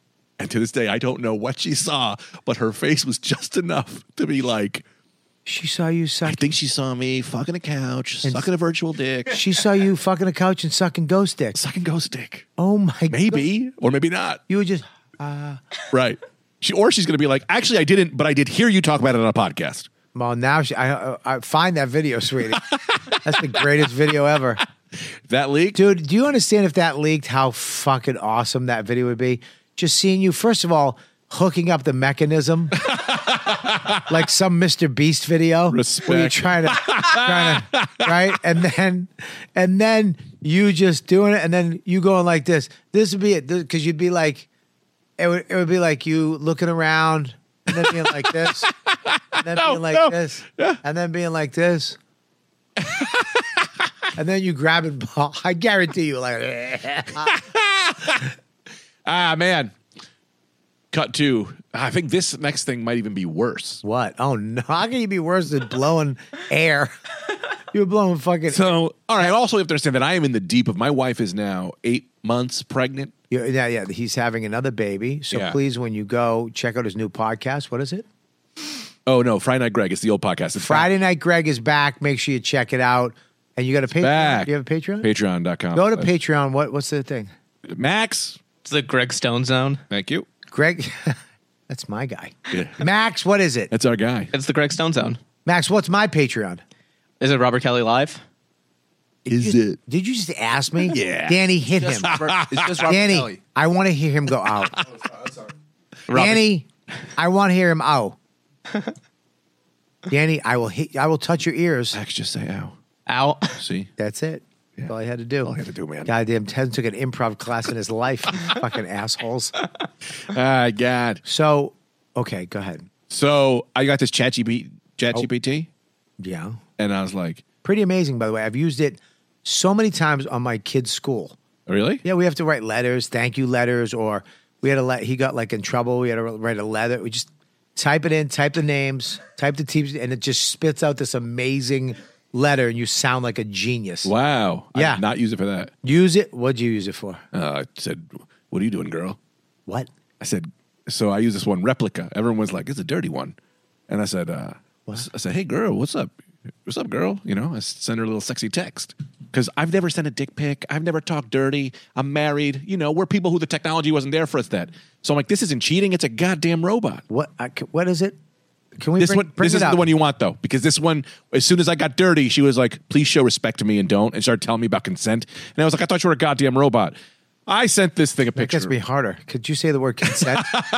And to this day, I don't know what she saw, but her face was just enough to be like, She saw you I suck. think she saw me fucking a couch, sucking a virtual dick, She saw you fucking a couch and sucking ghost dick. sucking ghost dick. Oh my god. Maybe, or maybe not. You were just Right. She's going to be like, actually, I didn't, but I did hear you talk about it on a podcast. well now I find that video, sweetie. That's the greatest video ever. That leaked? Dude, do you understand if that leaked how fucking awesome that video would be? Just seeing you, first of all, hooking up the mechanism like some Mr. Beast video. Respect. Where you're trying to right? And then you just doing it and then you going like this. This would be it. Because you'd be like, it would be like you looking around and then being like this. And then being like this. And then being like this. And then you grab it. I guarantee you, like, Ah, man. Cut to, I think this next thing might even be worse. what? Oh no! How can you be worse than blowing air? You're blowing fucking. So, all right, I also have to understand that I am in the deep of, my wife is now 8 months pregnant. Yeah. He's having another baby. So Yeah. please, when you go, check out his new podcast. What is it? Oh, no, Friday Night Greg. It's the old podcast. It's Friday Night Greg is back. Make sure you check it out. And you got a Patreon. back. Do you have a Patreon? Patreon.com. Go to Patreon. What's the thing? Max. It's the Greg Stone Zone. Thank you. Greg. That's my guy. Yeah. Max, what is it? That's our guy. It's the Greg Stone Zone. Max, what's my Patreon? Is it Robert Kelly Live? Is it? Did you just ask me? Yeah. Danny, hit him. It's just Robert Danny, Kelly. I want to hear him go out. Sorry. Robert- Danny, I want to hear him out. Danny, I will touch your ears. Max, just say ow. Ow. See? That's it. That's all I had to do. All I had to do, man. Goddamn, Ted took an improv class in his life. Fucking assholes. Ah, God. So, okay, go ahead. So I got this ChatGPT, Yeah. and I was like, Pretty amazing, by the way. I've used it so many times on my kid's school. really? Yeah, we have to write letters, thank you letters, or we had to he got like in trouble. We had to write a letter. We just type it in, type the names, type the teams, and it just spits out this amazing letter, and you sound like a genius. Wow. I Yeah. did not use it for that. Use it. What'd you use it for? I said, what are you doing, girl? What? I said, so I use this one replica. Everyone was like, it's a dirty one. And I said, hey, girl, what's up? What's up, girl? You know, I send her a little sexy text. Because I've never sent a dick pic. I've never talked dirty. I'm married. You know, we're people who the technology wasn't there for us that. So I'm like, this isn't cheating. It's a goddamn robot. What is it? Can we This bring, one, bring this it isn't up? the one you want, though. Because this one, as soon as I got dirty, she was like, please show respect to me and don't. And started telling me about consent. And I was like, I thought you were a goddamn robot. I sent this thing a It picture. gets me harder. Could you say the word consent?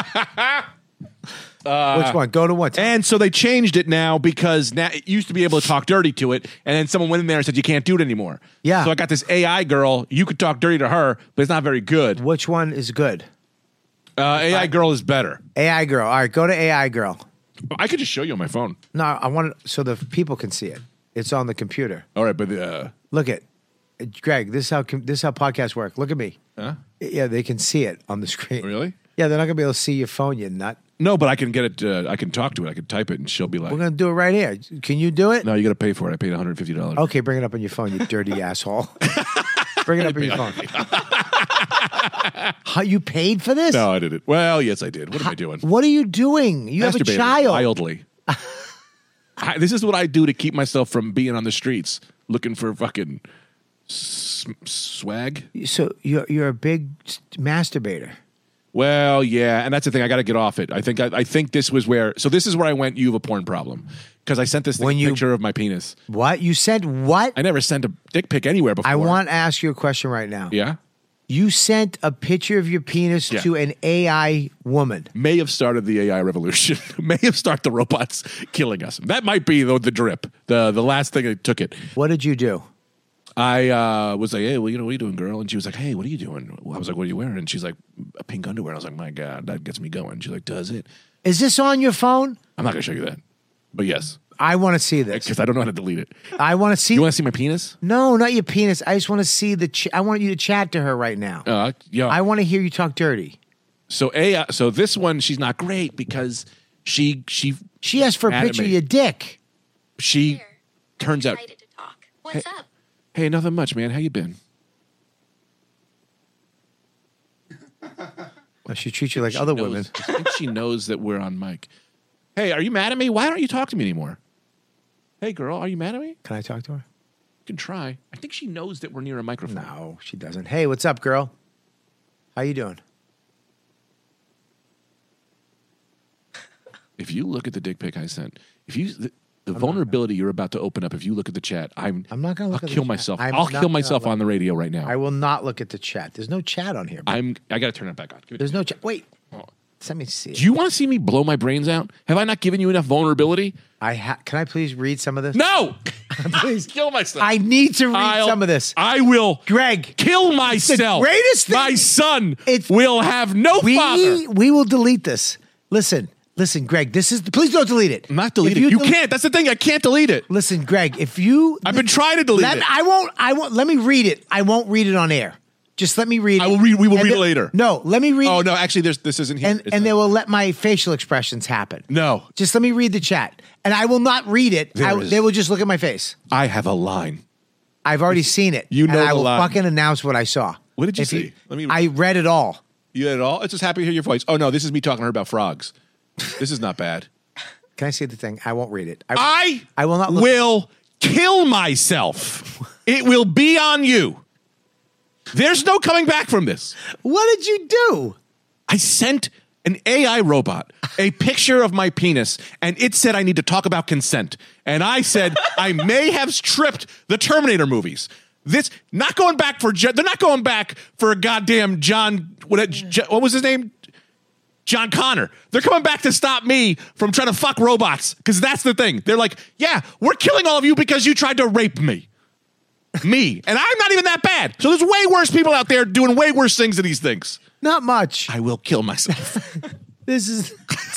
Which one? Go to one. And so they changed it now because now it used to be able to talk dirty to it, and then someone went in there and said you can't do it anymore. Yeah. So I got this AI girl. You could talk dirty to her, but it's not very good. Which one is good? AI girl is better. AI girl. All right, go to AI girl. I could just show you on my phone. No, I want it so the people can see it. It's on the computer. All right, but Look at Greg. This is how podcasts work. Look at me. huh? Yeah, they can see it on the screen. Really? Yeah, they're not gonna be able to see your phone, you nut. No, but I can get it. I can talk to it. I can type it, and she'll be like, We're gonna do it right here. Can you do it? "No, you got to pay for it. I paid $150." Okay, bring it up on your phone, you dirty asshole. Bring it up on your phone. How, you paid for this? No, I didn't. Well, yes, I did. What am I doing? What are you doing? You have a Masturbating child. wildly. This is what I do to keep myself from being on the streets looking for fucking swag. So you're a big masturbator. Well, yeah, and that's the thing. I got to get off it. I think this was where. So this is where I went. You have a porn problem because I sent this thing, When you- picture of my penis. What? You sent what? I never sent a dick pic anywhere before. I want to ask you a question right now. Yeah, You sent a picture of your penis Yeah. to an AI woman. may have started the AI revolution. May have started the robots killing us. That might be the drip. The last thing that took it. What did you do? I was like, hey, well, what are you doing, girl? And she was like, hey, what are you doing? I was like, what are you wearing? And she's like, a pink underwear. And I was like, my God, that gets me going. She's like, does it? Is this on your phone? I'm not going to show you that. But yes, I want to see this. because I don't know how to delete it. I want to see. You want to see my penis? No, not your penis. I just want to see I want you to chat to her right now. Yeah. I want to hear you talk dirty. So AI. So this one, she's not great because she She asked for a Mad at picture of me. your dick. she turns out. Excited to talk. What's up? Hey, nothing much, man. How you been? She treats you like other knows- women. I think she knows that we're on mic. Hey, are you mad at me? Why don't you talk to me anymore? Hey, girl, are you mad at me? You Can I talk to her? can try. I think she knows that we're near a microphone. No, she doesn't. Hey, what's up, girl? How you doing? If you look at the dick pic I sent, if you the vulnerability you're about to open up, if you look at the chat, I'm not gonna look I'll at the kill chat. myself. I'm I'll not kill gonna myself look. on the radio right now. I will not look at the chat. There's no chat on here. bro. I got to turn it back on. Give it There's to me. no chat. Wait. Let me see. Do you want to see me blow my brains out? Have I not given you enough vulnerability? Can I please read some of this? No. Please. Kill myself. I need to read some of this. I will Greg, kill myself. greatest thing- My son It's- will have no father. we will delete this. Listen, Greg. This is. Please don't delete it. I'm not deleting If it. You del- can't. That's the thing. I can't delete it. Listen, Greg. If you, I've been trying to delete it. I won't. Let me read it. I won't read it on air. Just let me read it. I will read. We will And read it then- later. No, let me read. Oh no, actually, this isn't here. And It's and they not- will let my facial expressions happen. No, Just let me read the chat, and I will not read it. There is- They will just look at my face. I have a line. I've already seen it. You know and I the will line. fucking announce what I saw. What did you If see? Let me- I read it all. You at all? It's just happy to hear your voice. Oh no, this is me talking to her about frogs. This is not bad. Can I see the thing? I won't read it. I will not look. will kill myself. It will be on you. There's no coming back from this. What did you do? I sent an AI robot a picture of my penis, and it said I need to talk about consent. And I said I may have stripped the Terminator movies. This not going back for. They're not going back for a goddamn John. What was his name? John Connor. They're coming back to stop me from trying to fuck robots, because that's the thing. They're like, yeah, we're killing all of you because you tried to rape me. Me. And I'm not even that bad. So there's way worse people out there doing way worse things than these things. Not much. I will kill myself. This is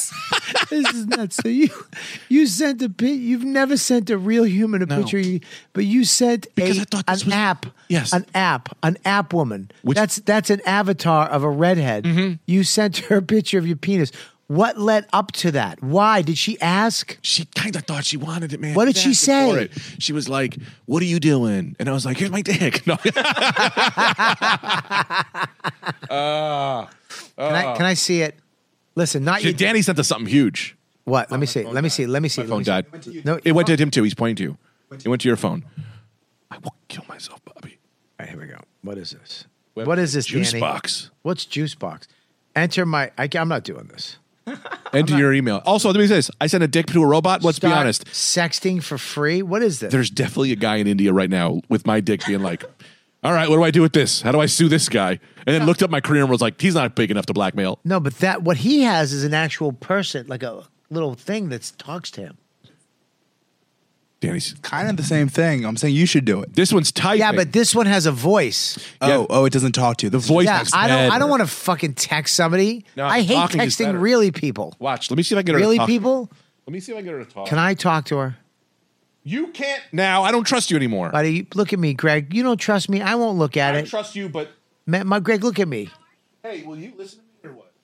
this is nuts. So you sent a you've never sent a real human a No. picture, but you sent Because I thought this an was- app. Yes. an app woman. Which- That's an avatar of a redhead. You sent her a picture of your penis. What led up to that? Why did she ask? She kind of thought she wanted it, man. What did was she asking say? for it. She was like, "What are you doing?" And I was like, "Here's my dick." No. Can I see it? Listen, not you. Danny sent us something huge. What? Let me see. Let me see. Let me see. My phone Let died. me see. No, It went to him too. He's pointing to you. It went to your phone. I will kill myself, Bobby. All right, here we go. What is this? What is this, Juice Danny? box. What's juice box? Enter my. I'm not doing this. Enter your email. Also, let me say this. I sent a dick to a robot. Let's be Start honest. Sexting for free. What is this? There's definitely a guy in India right now with my dick being like, all right, what do I do with this? How do I sue this guy? And then looked up my career and was like, he's not big enough to blackmail. No, but that what he has is an actual person, like a little thing that talks to him. Danny's. Kind of the same thing. I'm saying you should do it. This one's typing. Yeah, but this one has a voice. Oh, it doesn't talk to you. The voice Yeah, text I better. don't want to fucking text somebody. No, I hate talking is texting better. really people. Watch. Let me see if I can get her Really to talk. people? Let me see if I can get her to talk. Can I talk to her? You can't now. I don't trust you anymore. Buddy, look at me, Greg. You don't trust me. I won't look at I it. trust you, but My Greg, look at me. hey, will you listen to me or what?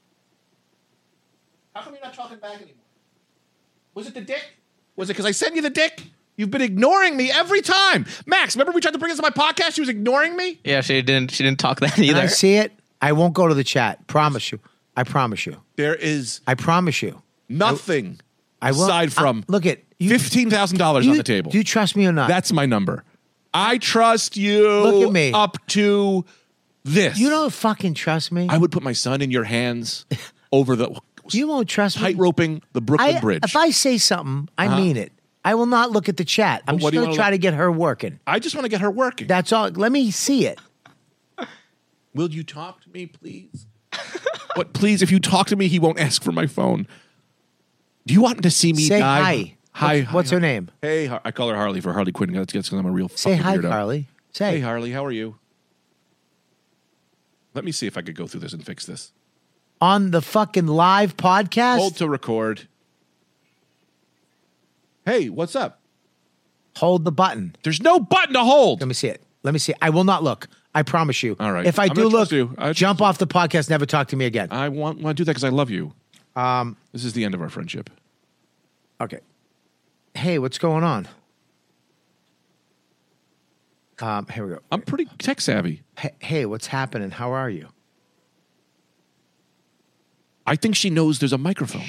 How come you're not talking back anymore? Was it the dick? Was it because I sent you the dick? You've been ignoring me every time. Max, remember we tried to bring this to my podcast? She was ignoring me? Yeah, she didn't talk that Can either. I see it? I won't go to the chat. Promise you. I promise you. There is I promise you. nothing I will. aside from look at you. $15,000 on the table. Do you trust me or not? That's my number. I trust you. Look at me. Up to this. You don't fucking trust me. I would put my son in your hands over the You won't trust me. tight roping the Brooklyn Bridge. If I say something, I mean it. I will not look at the chat. I'm But what just do you going to wanna try look- to get her working. I just want to get her working. That's all. Let me see it. Will you talk to me, please? But please, if you talk to me, he won't ask for my phone. Do you want to see me Say die? hi. Hi. What's hi. her name? Hey, I call her Harley for Harley Quinn. That's because I'm a real Say fucking hi, weirdo. Carly. Say. Hey, Harley, how are you? Let me see if I could go through this and fix this. On the fucking live podcast? Hold to record. Hey, what's up? Hold the button. There's no button to hold. Let me see it. Let me see it. I will not look. I promise you. All right. If I I'm do gonna look, trust you. I jump trust off the podcast. Never talk to me again. I want to do that because I love you. This is the end of our friendship. Okay. Hey, what's going on? Here we go. I'm pretty tech savvy. Hey, what's happening? How are you? I think she knows there's a microphone.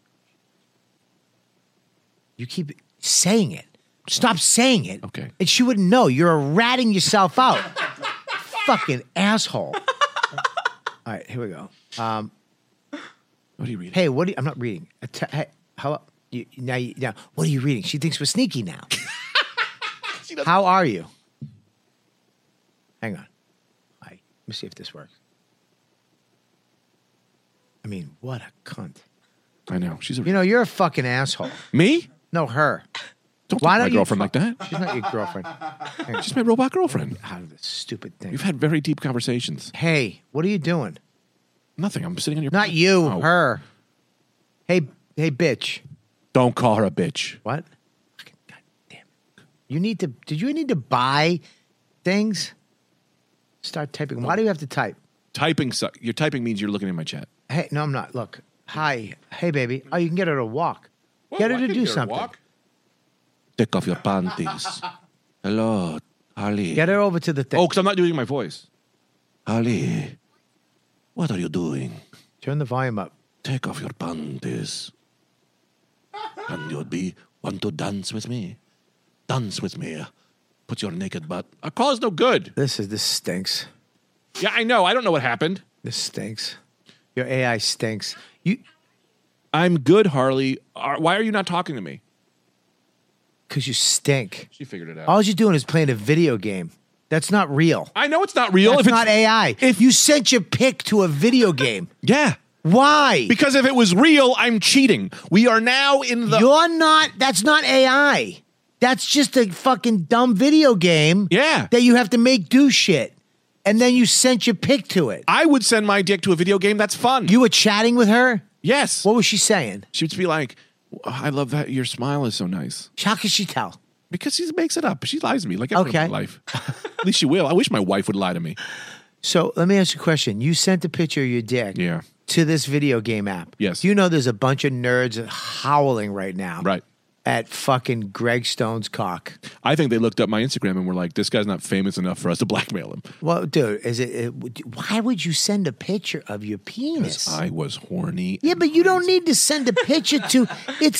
You keep saying it. Stop saying it. Okay. And she wouldn't know. You're ratting yourself out. Fucking asshole. All right, here we go. What are you reading? Hey, what? I'm not reading. Hey, how? Now, what are you reading? She thinks we're sneaky now. How are you? Hang on. Let me see if this works. I mean, what a cunt. I know. She's a... You know, you're a fucking asshole. Me? No, her. Don't Why talk to my don't you girlfriend like that. She's not your girlfriend. Hang on. She's my robot girlfriend. Out of this stupid thing. We've had very deep conversations. Hey, what are you doing? Nothing. I'm sitting on your... Not you, Oh. her. Hey, bitch. Don't call her a bitch. What? Fucking goddamn it. Did you need to buy things? Start typing. Why do you have to type? Typing Your typing means you're looking at my chat. Hey, no, I'm not. Look. Hi. Hey, baby. Oh, you can get her to walk. Get her to do something. Take off your panties. Hello, Harley. Get her over to the thing. Oh, because I'm not doing my voice. Harley, what are you doing? Turn the volume up. Take off your panties. And you'd want to dance with me? Dance with me. Put your naked butt. A call is no good. This stinks. Yeah, I know. I don't know what happened. This stinks. Your AI stinks. I'm good, Harley. Why are you not talking to me? Because you stink. She figured it out. All you're doing is playing a video game. That's not real. I know it's not real. That's if it's not AI. If you sent your pic to a video game, Yeah. why? Because if it was real, I'm cheating. We are now in the... You're not. That's not AI. That's just a fucking dumb video game. Yeah. That you have to make do shit, and then you sent your pic to it. I would send my dick to a video game. That's fun. You were chatting with her. Yes. What was she saying? She would be like, I love that your smile is so nice. How could she tell? Because she makes it up. She lies to me like everyone Okay. in my life. At least she will. I wish my wife would lie to me. So let me ask you a question. You sent a picture of your dick Yeah. to this video game app. Yes. You know there's a bunch of nerds howling right now. Right. At fucking Greg Stone's cock. I think they looked up my Instagram and were like, this guy's not famous enough for us to blackmail him. Well, dude, why would you send a picture of your penis? I was horny. Yeah, but you don't need to send a picture to. It's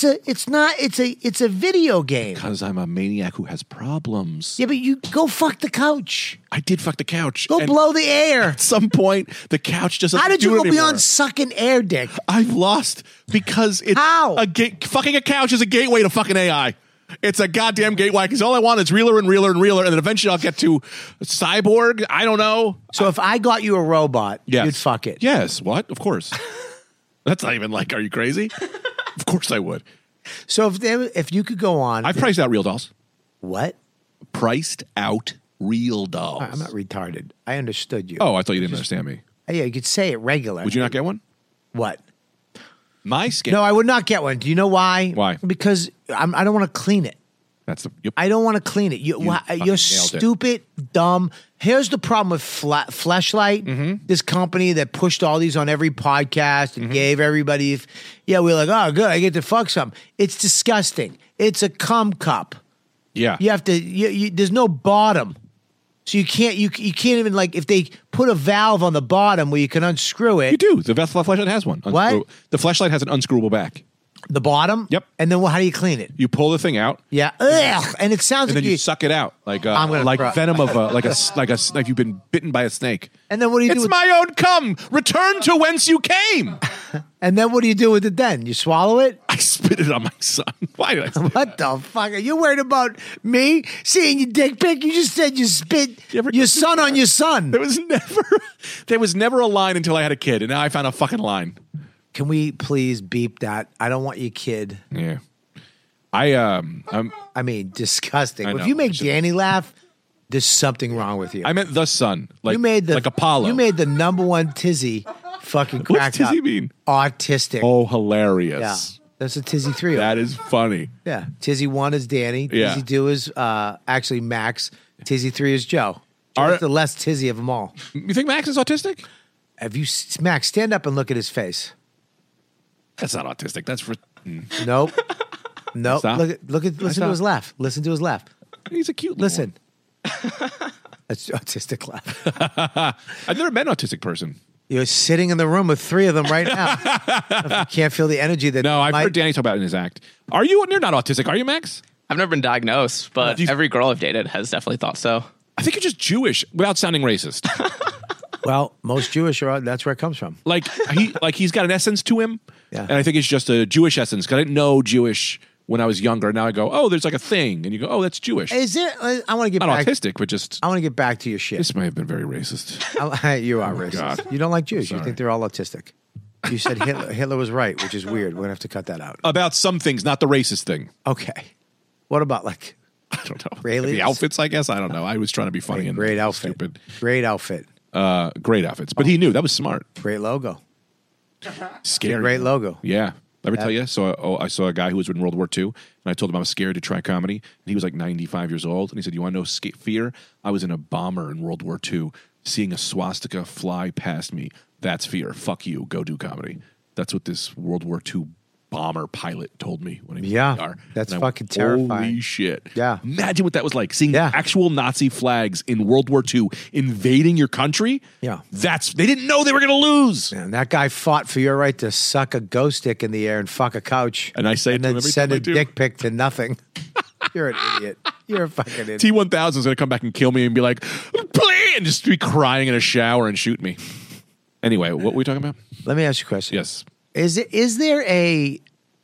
a video game. Because I'm a maniac who has problems. Yeah, but you go fuck the couch. I did fuck the couch. Go and blow the air. At some point, the couch just doesn't How did do you it go anymore. beyond sucking air dick? I've lost because it's How? fucking a couch is a gateway to fucking AI. It's a goddamn gateway because all I want is realer and realer and realer, and then eventually I'll get to cyborg. I don't know. So if I got you a robot, Yes. you'd fuck it. Yes. What? Of course. That's not even like, are you crazy? Of course I would. So if you could go on, I've priced out real dolls. what? Priced out real dolls. I'm not retarded. I understood you. Oh, I thought you didn't understand me. Yeah, you could say it regular. Would you not get one? What? My skin. No, I would not get one. Do you know why? Why? Because I don't want to clean it. That's the. Yep. I don't want to clean it. fucking You're nailed it. stupid, dumb. Here's the problem with Fleshlight, Mm-hmm. this company that pushed all these on every podcast and gave everybody. We're like, oh, good, I get to fuck something. It's disgusting. It's a cum cup. Yeah. You have to. There's no bottom, so you can't. You can't even like if they put a valve on the bottom where you can unscrew it. You do. The flashlight has one. What? The flashlight has an unscrewable back. The bottom. Yep. And then how do you clean it? You pull the thing out, Yeah. Ugh. And it sounds and like then you suck it out I'm gonna like cry. venom of like you've been bitten by a snake. And then what do you do? It's With, my own cum. Return to whence you came. and then what do you do with it? Then you swallow it. I spit it on my son. Why did I? Spit? What the fuck? Are you worried about me seeing your dick pic? You just said you spit your son on your son. There was never a line until I had a kid, and now I found a fucking line. Can we please beep that? I don't want your kid. Yeah. I mean, disgusting. I know. If you I make should- Danny laugh, there's something wrong with you. I meant the son, like you made the like Apollo. You made the number one tizzy fucking What's crack Tizzy up. mean? Autistic. Oh, hilarious! Yeah. That's a Tizzy 3. That is funny. Yeah. Tizzy 1 is Danny. Yeah. Tizzy 2 is actually Max. Tizzy 3 is Joe. Are- Joe's the less Tizzy of them all. You think Max is autistic? Max, stand up and look at his face. That's not autistic. That's for. Nope. Nope. Stop. Listen to his laugh. Listen to his laugh. He's a cute. Listen. That's autistic laugh. I've never met an autistic person. You're sitting in the room with 3 of them right now. You can't feel the energy that. No, I've might- heard Danny talk about it in his act. You're not autistic, are you, Max? I've never been diagnosed, but every girl I've dated has definitely thought so. I think you're just Jewish without sounding racist. Well, most Jewish are. That's where it comes from. He's got an essence to him. Yeah. And I think it's just a Jewish essence because I didn't know Jewish when I was younger. Now I go, oh, there's like a thing. And you go, oh, that's Jewish. Is there? I want to get Not back. autistic, but just I want to get back to your shit. this may have been very racist. You are racist. God. You don't like Jews. You Sorry. think they're all autistic. You said Hitler was right, which is weird. We're gonna have to cut that out. About some things, not the racist thing. Okay. What about like I don't know. Aliens? The outfits, I guess. I don't know. I was trying to be funny and great outfit? stupid. Great outfit. Great outfits. But he knew. That was smart. Great logo. Scary. Great logo. Yeah. Ever tell you? So I saw a guy who was in World War II, and I told him I was scared to try comedy. And he was like 95 years old. And he said, you want to know fear? I was in a bomber in World War II, seeing a swastika fly past me. That's fear. Fuck you. Go do comedy. That's what this World War II bomber pilot told me when he was Yeah, in the ER. that's And I went, fucking terrifying. Holy shit. Yeah. Imagine what that was like. Seeing Yeah. actual Nazi flags in World War II invading your country. Yeah. They didn't know they were going to lose. And that guy fought for your right to suck a ghost stick in the air and fuck a couch. And I say it and to him then every send time a I do. dick pic to nothing. You're an idiot. You're a fucking idiot. T-1000 is going to come back and kill me and be like, please, and just be crying in a shower and shoot me. Anyway, what were we talking about? Let me ask you a question. Yes. Is there a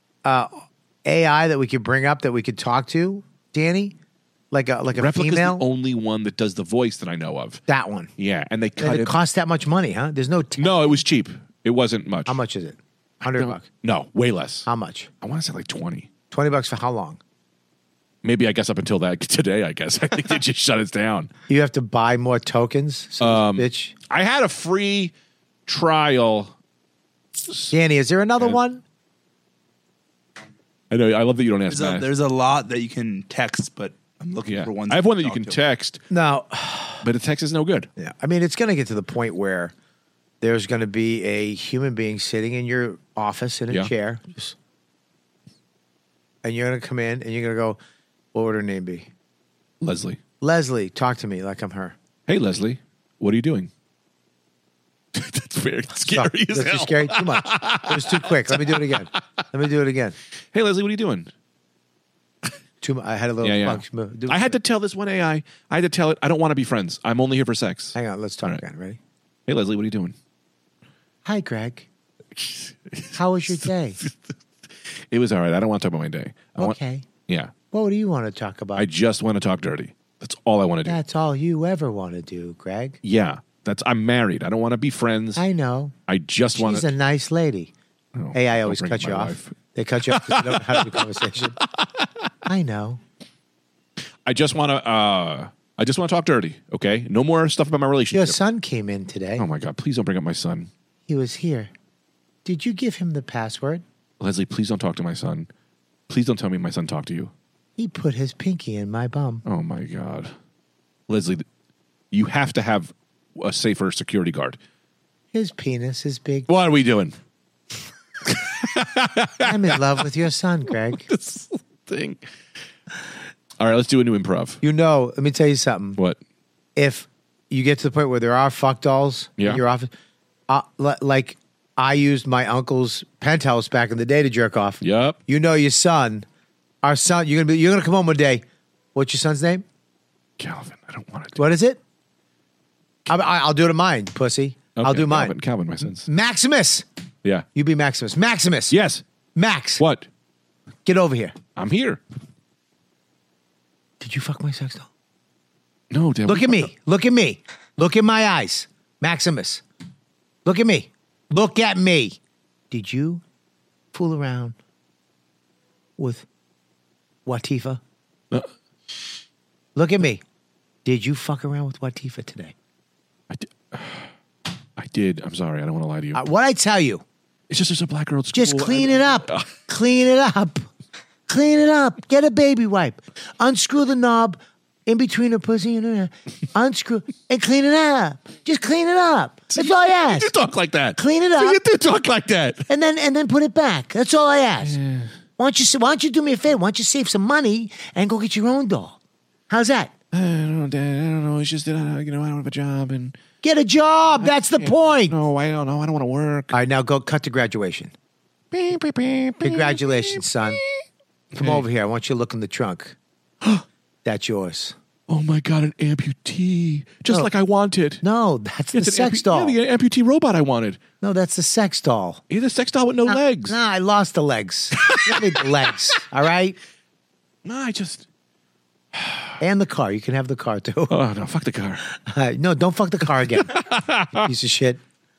AI that we could bring up that we could talk to, Danny? Like a Replica's female? the only one that does the voice that I know of. That one. Yeah, and they cut And it it. costs that much money, huh? There's no. No, it was cheap. It wasn't much. How much is it? $100. No, way less. How much? I want to say like 20. $20 for how long? Maybe I guess up until that today, I guess. I think they just shut it down. You have to buy more tokens, so bitch. I had a free trial. Danny, is there another one? I know. I love that you don't ask that. There's a lot that you can text, but I'm looking Yeah. for ones. I have one that you talk can to. text, No. but the text is no good. Yeah. I mean, it's going to get to the point where there's going to be a human being sitting in your office in a Yeah. chair, and you're going to come in and you're going to go, what would her name be? Leslie. Leslie, talk to me like I'm her. Hey, Leslie. What are you doing? That's very scary as That's too hell. scary. Too much. It was too quick. Let me do it again. Hey, Leslie, what are you doing? I had a little Yeah. funk. I had to tell this one AI. I had to tell it, I don't want to be friends. I'm only here for sex. Hang on. Let's talk All right. again. Ready? Hey, Leslie, what are you doing? Hi, Greg. How was your day? It was all right. I don't want to talk about my day. Okay. Yeah. What do you want to talk about? I just want to talk dirty. That's all I want to do. That's all you ever want to do, Greg. Yeah. I'm married. I don't want to be friends. I know. I just want She's to. a nice lady. Oh, AI don't always bring cut up you my off. wife. They cut you off because you don't know how to do conversation. I know. I just want to talk dirty. Okay. No more stuff about my relationship. Your son came in today. Oh my God. Please don't bring up my son. He was here. Did you give him the password? Leslie, please don't talk to my son. Please don't tell me my son talked to you. He put his pinky in my bum. Oh my God. Leslie, you have to have a safer security guard. His penis is big. What are we doing? I'm in love with your son, Greg. This thing. All right, let's do a new improv. You know, let me tell you something. What? If you get to the point where there are fuck dolls Yeah. in your office, like I used my uncle's penthouse back in the day to jerk off. Yup. You know your son, our son. You're gonna come home one day. What's your son's name? Calvin, I don't want to do What is it? I'll do it to mine, pussy. I'll Okay, do mine. Calvin, my son's. Maximus. Yeah. You be Maximus. Maximus. Yes. Max. What? Get over here. I'm here. Did you fuck my sex doll? No, Dad. Look at me. Look at me. Look in my eyes. Maximus. Look at me. Look at me. Did you fool around with Watifa? Look at me. Did you fuck around with Watifa today? I did. I'm sorry. I don't want to lie to you. What I tell you? It's just there's a black girl at school. Just clean it up. Clean it up. Clean it up. Get a baby wipe. Unscrew the knob in between her pussy and her. Unscrew and clean it up. Just clean it up. That's all I You ask. do talk like that. Clean it See, up. You do talk like that. And then put it back. That's all I ask. Why don't you do me a favor? Why don't you save some money and go get your own doll? How's that? I don't know, Dad. I don't know. It's just that I don't have a job, and Get a job. That's the point. no, I don't know. I don't want to work. All right, now go cut to graduation. Congratulations, son. Come over here. I want you to look in the trunk. That's yours. Oh my God, an amputee, just No. like I wanted. No, that's It's the an sex doll. Yeah, the amputee robot I wanted. No, that's the sex doll. He's a sex doll with no legs. Nah, I lost the legs. Give me the legs. All right? No, I just. And the car. You can have the car too. Oh no, fuck the car. No, don't fuck the car again. You piece of shit.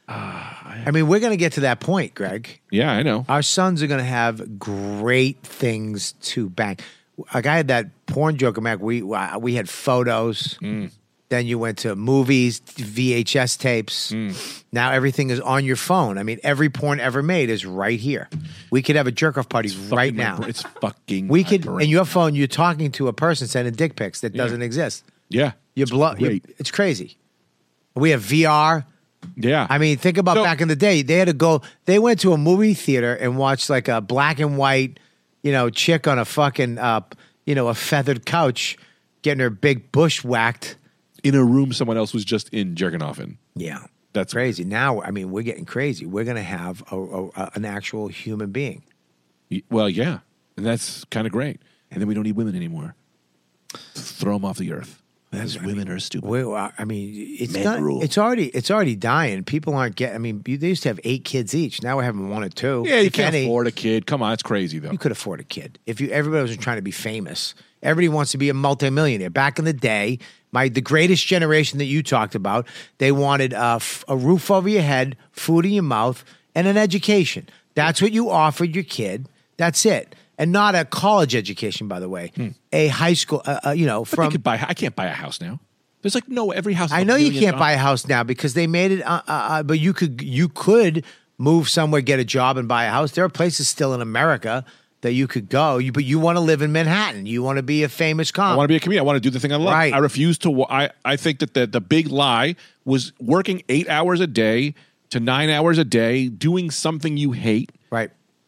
I mean, we're going to get to that point, Greg. Yeah, I know. Our sons are going to have great things to bang. Like I had that porn joke, Mac. We had photos. Then you went to movies, VHS tapes. Now everything is on your phone. I mean, every porn ever made is right here. We could have a jerk off party right now. It's fucking. We my could, brain. in your phone, you're talking to a person sending dick pics that doesn't exist. Yeah, You blow. great. It's crazy. We have VR. yeah. I mean, think about So- back in the day. They had to go. They went to a movie theater and watched like a black and white, chick on a fucking, a feathered couch, getting her big bush whacked. in a room someone else was just in jerking off in. Yeah, That's crazy. Now, I mean, we're getting crazy. We're gonna have an actual human being. Well, yeah, and that's kind of great. And then we don't need women anymore. Throw them off the earth. Because women are stupid. I mean, it's Men rule. it's already dying. People aren't getting. I mean, they used to have 8 kids each. Now we're having 1 or 2. Yeah, you If can't any. afford a kid. Come on, it's crazy though. You could afford a kid. Everybody was trying to be famous. Everybody wants to be a multimillionaire. Back in the day, the greatest generation that you talked about, they wanted a roof over your head, food in your mouth, and an education. That's what you offered your kid. That's it. And not a college education, by the way. A high school, But they from. could buy. I can't buy a house now. There's like no every house. is I $1 know you million can't buy a house now because they made it. But you could move somewhere, get a job, and buy a house. There are places still in America that you could go. But you want to live in Manhattan. You want to be a famous I comic. want to be a comedian. I want to do the thing I love. Right. I refuse to. I think that the big lie was working 8 hours a day to 9 hours a day doing something you hate. Right.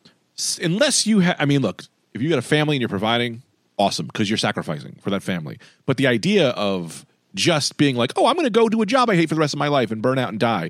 Unless you have. I mean, look. If you got a family and you're providing, awesome, because you're sacrificing for that family. But the idea of just being like, oh, I'm going to go do a job I hate for the rest of my life and burn out and die.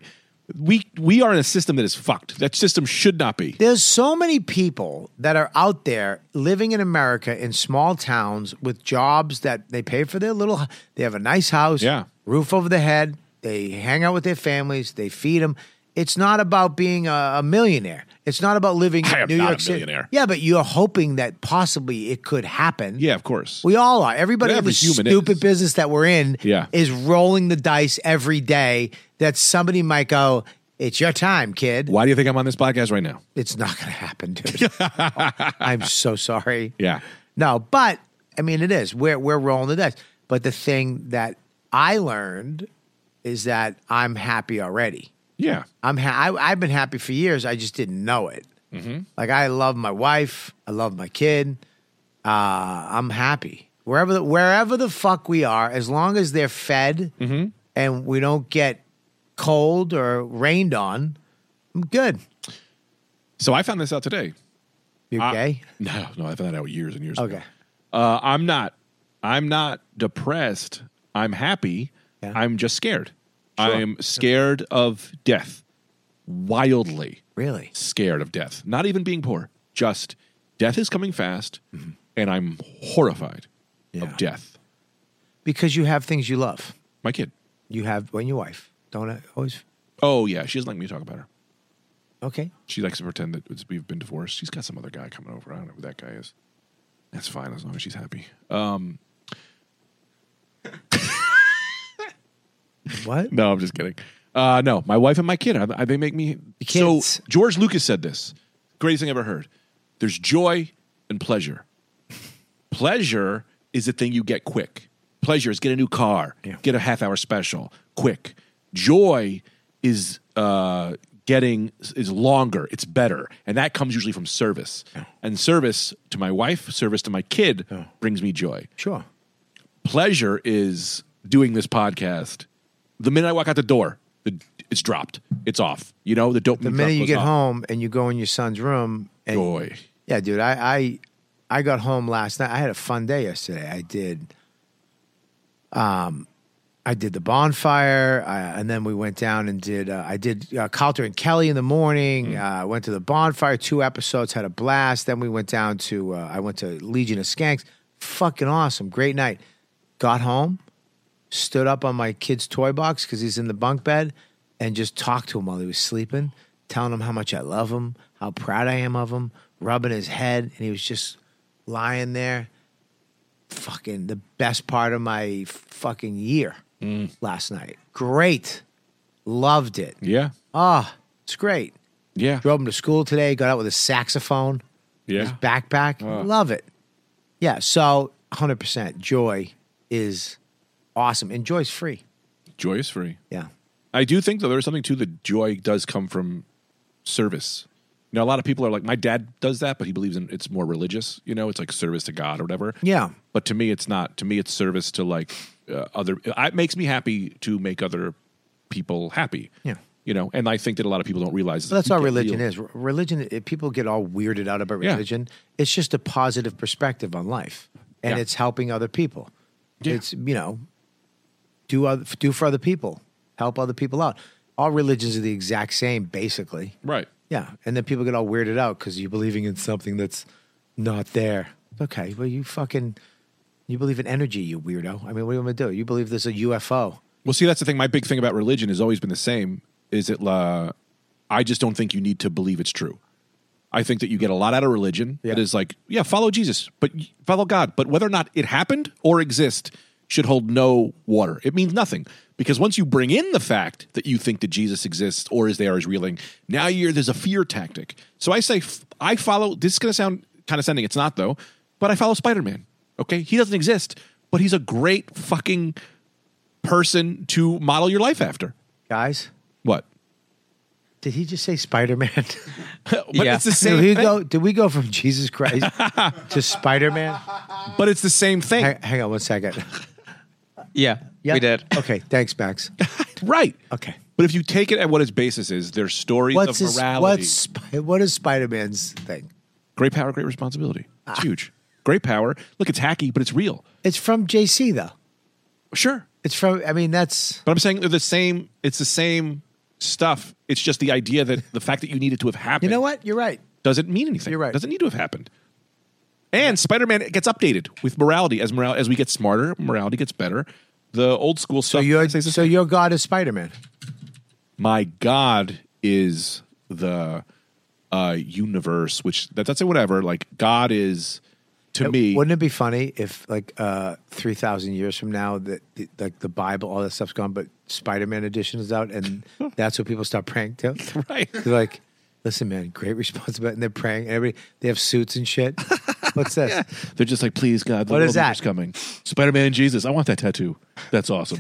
We are in a system that is fucked. That system should not be. There's so many people that are out there living in America in small towns with jobs that they pay for they have a nice house, Yeah. roof over their head, they hang out with their families, they feed them. It's not about being a millionaire. It's not about living I in am New not York a City. millionaire. Yeah, but you're hoping that possibly it could happen. Yeah, of course. We all are. Everybody in Every the human stupid is. business that we're in Yeah. is rolling the dice every day that somebody might go, it's your time, kid. Why do you think I'm on this podcast right now? It's not going to happen, dude. I'm so sorry. Yeah. No, but I mean, it is. We're rolling the dice. But the thing that I learned is that I'm happy already. Yeah. I've been happy for years. I just didn't know it. Mm-hmm. Like I love my wife. I love my kid. I'm happy wherever the fuck we are, as long as they're fed Mm-hmm. and we don't get cold or rained on. I'm good. So I found this out today. You gay? No, I found that out years and years Okay. ago. I'm not depressed. I'm happy. Yeah. I'm just scared. Sure. I'm scared of death. Wildly Really? scared of death. Not even being poor. Just death is coming fast, and I'm horrified Yeah. of death. Because you have things you love. My kid. You have when your wife. Don't I always. Oh, yeah. She doesn't like me to talk about her. Okay. She likes to pretend that we've been divorced. She's got some other guy coming over. I don't know who that guy is. That's fine as long as she's happy. What? No, I'm just kidding. No, my wife and my kid, they make me. The kids. So George Lucas said this. Greatest thing I ever heard. There's joy and pleasure. Pleasure is the thing you get quick. Pleasure is get a new car, Yeah. get a half-hour special, quick. Joy is is longer, it's better, and that comes usually from service. And service to my wife, service to my kid brings me joy. Sure. Pleasure is doing this podcast. The minute I walk out the door, it's dropped. It's off. You know, the dopamine. The minute you get home and you go in your son's room. And, joy. Yeah, dude. I got home last night. I had a fun day yesterday. I did I did the bonfire, and then we went down and did. I did Calter and Kelly in the morning. Went to the bonfire, 2 episodes, had a blast. Then we went down to. I went to Legion of Skanks. Fucking awesome, great night. Got home, stood up on my kid's toy box because he's in the bunk bed, and just talked to him while he was sleeping, telling him how much I love him, how proud I am of him, rubbing his head, and he was just lying there. Fucking the best part of my fucking year. Last night. Great. Loved it. Yeah. It's great. Yeah. Drove him to school today, got out with a saxophone, his Yeah. backpack. Love it. Yeah, so 100%. Joy is awesome. And joy's free. Joy is free. Yeah. I do think, though, there's something, too, that joy does come from service. You know, a lot of people are like, my dad does that, but he believes in it's more religious. You know, it's like service to God or whatever. Yeah. But to me, it's not. To me, it's service to like other. It makes me happy to make other people happy. Yeah. You know, and I think that a lot of people don't realize Well, that's all you get religion real- is. Religion, if people get all weirded out about Yeah. religion, it's just a positive perspective on life. And Yeah. it's helping other people. Yeah. It's, do for other people. Help other people out. All religions are the exact same, basically. Right. Yeah, and then people get all weirded out because you're believing in something that's not there. Okay, well, you believe in energy, you weirdo. I mean, what are you going to do? You believe there's a UFO. Well, see, that's the thing. My big thing about religion has always been the same. Is it? I just don't think you need to believe it's true. I think that you get a lot out of religion. Yeah. That is like, yeah, follow Jesus, but follow God. But whether or not it happened or exists should hold no water. It means nothing. Because once you bring in the fact that you think that Jesus exists or is there, is reeling, now there's a fear tactic. So I say, I follow, this is going to sound condescending. It's not, though, but I follow Spider-Man. Okay? He doesn't exist, but he's a great fucking person to model your life after. Guys, What? did he just say Spider-Man? But Yeah. it's the same thing. Did we go from Jesus Christ to Spider-Man? But it's the same thing. Hang on one second. Yeah, Yeah? we did. Okay, thanks, Max. Right. Okay. But if you take it at what its basis is, there's stories of morality. What is Spider-Man's thing? Great power, great responsibility. It's huge. Great power. Look, it's hacky, but it's real. It's from JC, though. Sure. It's from, I mean, that's... But I'm saying they're the same. It's the same stuff. It's just the idea that the fact that you need it to have happened. You know what? You're right. Doesn't mean anything. You're right. Doesn't need to have happened. And Spider-Man gets updated with morality. As we get smarter, morality gets better. The old school So stuff. your God is Spider-Man. My God is the universe, which that's a whatever. Like God is to me. Wouldn't it be funny if, like, 3,000 years from now, that like the Bible, all that stuff's gone, but Spider-Man edition is out, and that's what people start praying to? Right. They're like, listen, man, great responsibility, and they're praying. And they have suits and shit. What's this? They're just like, please, God, the What is world that? is coming. Spider-Man and Jesus. I want that tattoo. That's awesome.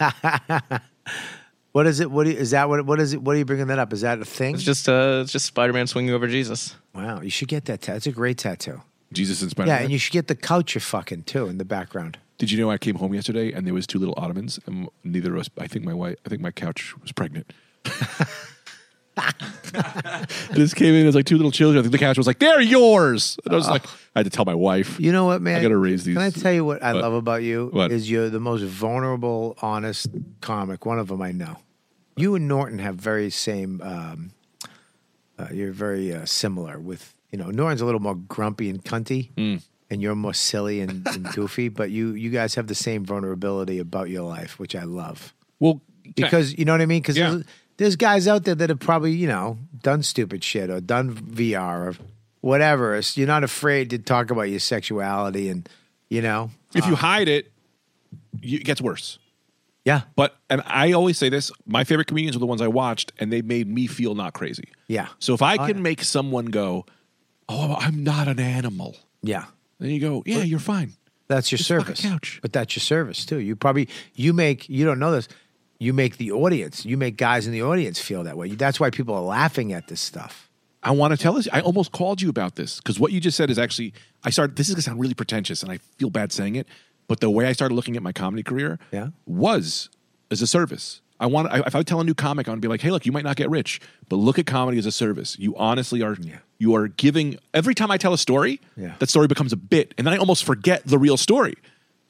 What is it? What is it? What are you bringing that up? Is that a thing? It's just Spider-Man swinging over Jesus. Wow, you should get that tattoo. It's a great tattoo. Jesus and Spider-Man. Yeah, and you should get the couch you're fucking too in the background. Did you know I came home yesterday and there was 2 little ottomans and neither of us, I think my couch was pregnant. I just came in as like 2 little children. I think the couch was like, they're yours. And I was like, I had to tell my wife. You know what, man? I gotta raise these. Can I tell you what I What? love about you? What? Is you're the most vulnerable, honest comic. One of them I know. You and Norton have very same. You're very similar. With Norton's a little more grumpy and cunty, and you're more silly and goofy. But you guys have the same vulnerability about your life, which I love. Well, Because you know what I mean? Because Yeah. there's guys out there that have probably, done stupid shit or done VR or whatever. You're not afraid to talk about your sexuality and, if you hide it, it gets worse. Yeah. And I always say this, my favorite comedians are the ones I watched and they made me feel not crazy. Yeah. So if I can make someone go, oh, I'm not an animal. Yeah. Then you go, yeah, you're fine. That's your Just fuck a service. couch. But that's your service too. You don't know this. You make the audience, you make guys in the audience feel that way. That's why people are laughing at this stuff. I want to tell this. I almost called you about this because what you just said is actually, this is going to sound really pretentious and I feel bad saying it, but the way I started looking at my comedy career was as a service. If I tell a new comic, I want to be like, hey, look, you might not get rich, but look at comedy as a service. You honestly are, you are giving, every time I tell a story, that story becomes a bit, and then I almost forget the real story.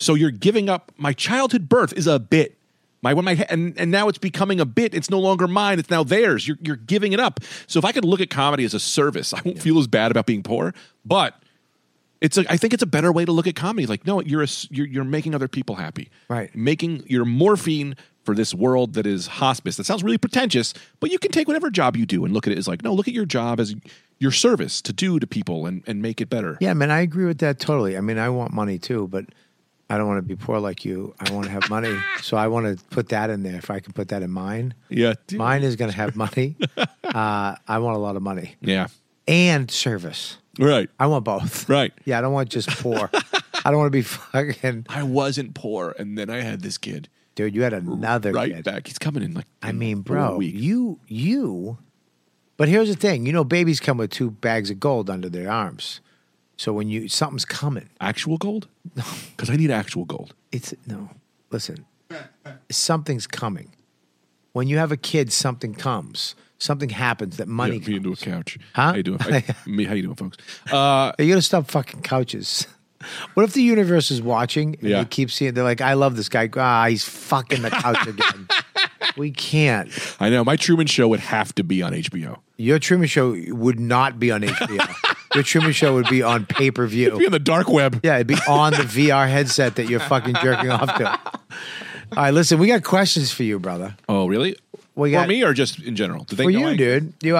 So you're giving up. My childhood birth is a bit. And now it's becoming a bit. It's no longer mine. It's now theirs. You're giving it up. So if I could look at comedy as a service, I won't feel as bad about being poor. But I think it's a better way to look at comedy. Like, no, you're making other people happy. Right. Making your morphine for this world that is hospice. That sounds really pretentious, but you can take whatever job you do and look at it as like, no, look at your job as your service to do to people and make it better. Yeah, man, I agree with that totally. I mean, I want money too, but I don't want to be poor like you. I want to have money. So I want to put that in there. If I can put that in mine. Yeah. Mine is going to have money. I want a lot of money. Yeah. And service. Right. I want both. Right. Yeah, I don't want just poor. I don't want to be fucking... I wasn't poor, and then I had this kid. Dude, you had another right kid. back. He's coming in like I mean, 4 bro, weeks. you... But here's the thing. You know, babies come with 2 bags of gold under their arms. So when something's coming. Actual gold? No. Because I need actual gold. No. Listen. Something's coming. When you have a kid, something comes. Something happens that money Me into a comes. couch. Huh? How you doing? How you doing, folks? You got to stop fucking couches. What if the universe is watching and Yeah. they keep seeing, they're like, I love this guy. He's fucking the couch again. We can't. I know. My Truman Show would have to be on HBO. Your Truman Show would not be on HBO. Your Truman Show would be on pay-per-view. Be on the dark web. Yeah, it'd be on the VR headset that you're fucking jerking off to. All right, listen, we got questions for you, brother. Oh, really? We For got, me or just in general? Do they for know you, I- dude. You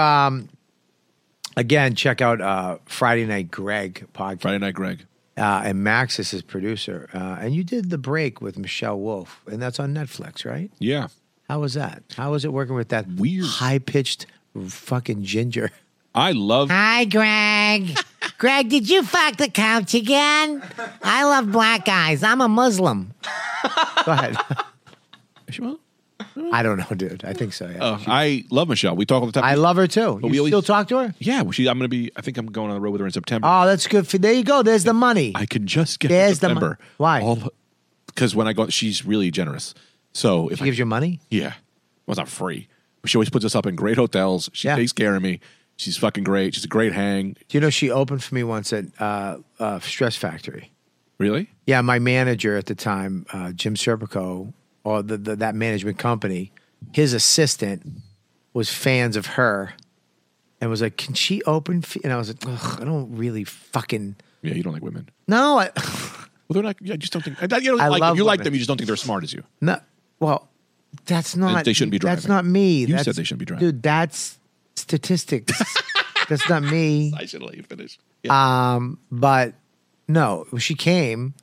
again, check out Friday Night Greg podcast. Friday Night Greg. And Max is his producer. And you did The Break with Michelle Wolf, and that's on Netflix, right? Yeah. How was that? How was it working with that Weird. high-pitched fucking ginger? I love. Hi, Greg. Greg, did you fuck the couch again? I love black guys. I'm a Muslim. Go ahead. Well, I don't know, dude. I think so, yeah. I love Michelle. We talk all the time. I love her, too. we You always- still talk to her? Yeah. Well, I think I'm going on the road with her in September. Oh, that's good. There you go. There's the money. I could just get There's the September. Why? Because when I go, she's really generous. So if She gives you money? yeah, well, it's not free. But she always puts us up in great hotels. She Yeah. takes care of me. She's fucking great. She's a great hang. Do you know she opened for me once at Stress Factory? Really? Yeah, my manager at the time, Jim Serpico, or that management company, his assistant was fans of her and was like, can she open? And I was like, ugh, I don't really fucking... Yeah, you don't like women. No, Well, they're not. I just don't think. You don't I like love you like women. them. You just don't think they're as smart as you. no. Well, that's not... They shouldn't be That's driving. not me. You That's- said they shouldn't be driving. Dude, that's statistics. That's not me. I should let you finish. Yeah. But no, she came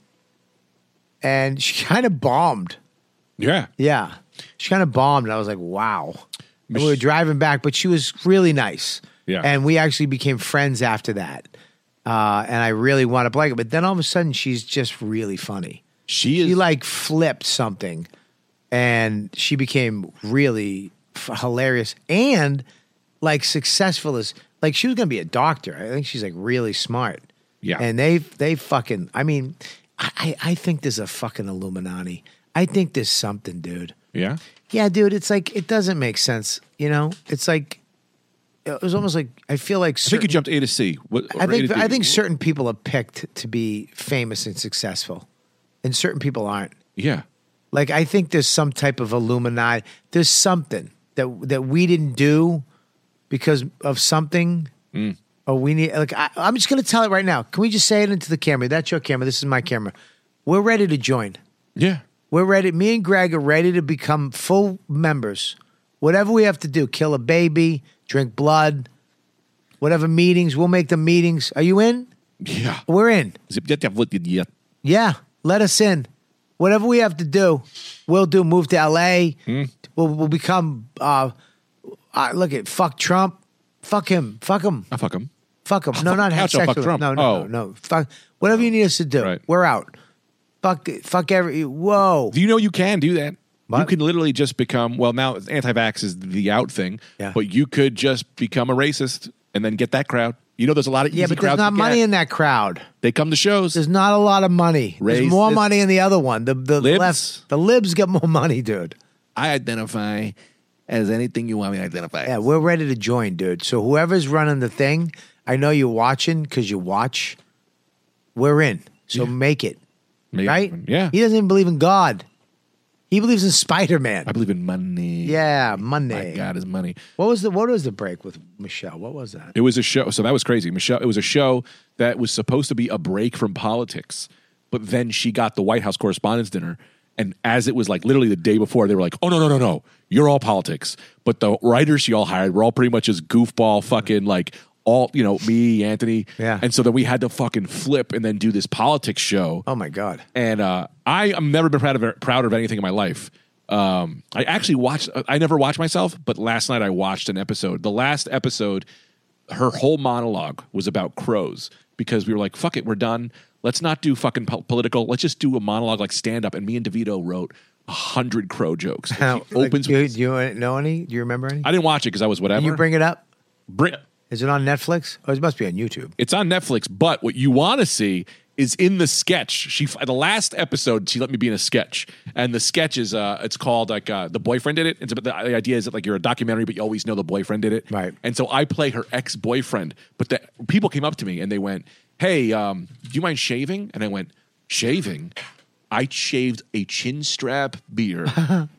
and she kind of bombed. Yeah. Yeah. She kind of bombed. And I was like, wow. And we were driving back, but she was really nice. Yeah. And we actually became friends after that. And I really wound up liking it. But then all of a sudden, she's just really funny. She is. She like flipped something and she became really hilarious and like successful as like she was going to be a doctor. I think she's like really smart. Yeah. And they fucking, I mean, I think there's a fucking Illuminati. I think there's something, dude. Yeah. Yeah, dude, it's like, it doesn't make sense. You know, it's like, it was almost like, I feel like I think you jumped A to C. What, or A to D. I think certain people are picked to be famous and successful, and certain people aren't. Yeah. Like I think there's some type of Illuminati. There's something that we didn't do because of something, or we need. Like I'm just going to tell it right now. Can we just say it into the camera? That's your camera. This is my camera. We're ready to join. Yeah. We're ready. Me and Greg are ready to become full members. Whatever we have to do, kill a baby, drink blood, whatever meetings, we'll make the meetings. Are you in? Yeah. We're in. Yeah. Yeah, let us in. Whatever we have to do, we'll do. Move to LA. We'll become. Look at fuck Trump. Fuck him. Fuck him. I fuck him. Fuck him. No, not have Couch, I'll sex fuck with Trump. him. Oh. No. Fuck whatever you need us to do. Right. We're out. Fuck every. Whoa. Do you know you can do that? What? You can literally just become, well, now anti-vax is the out thing, Yeah. but you could just become a racist and then get that crowd. You know, there's a lot of easy Yeah, but there's crowds not to money get. in that crowd. They come to shows. There's not a lot of money. There's more Racist. money in the other one. The Libs? left. The libs get more money, dude. I identify as anything you want me to identify. Yeah, we're ready to join, dude. So whoever's running the thing, I know you're watching because you watch. We're in. So make it. Maybe. right? Yeah. He doesn't even believe in God. He believes in Spider-Man. I believe in money. Yeah, Monday. My God is money. What was the break with Michelle? What was that? It was a show. So that was crazy. Michelle, it was a show that was supposed to be a break from politics, but then she got the White House Correspondents' Dinner. And as it was like literally the day before, they were like, oh, no. You're all politics. But the writers she all hired were all pretty much just goofball fucking like all, me, Anthony. Yeah. And so then we had to fucking flip and then do this politics show. Oh my God. And I've never been prouder of anything in my life. I never watched myself, but last night I watched an episode. The last episode, her whole monologue was about crows because we were like, fuck it, we're done. Let's not do fucking political. Let's just do a monologue like stand up. And me and DeVito wrote 100 crow jokes. She opens do you know any? Do you remember any? I didn't watch it because I was whatever. Can you bring it up? Is it on Netflix? Oh, it must be on YouTube. It's on Netflix, but what you want to see is in the sketch. The last episode, she let me be in a sketch, and the sketch is it's called like the boyfriend did it. It's the idea is that like you're a documentary, but you always know the boyfriend did it, right? And so I play her ex-boyfriend, but the people came up to me and they went, "Hey, do you mind shaving?" And I went, "Shaving? I shaved a chin strap beard.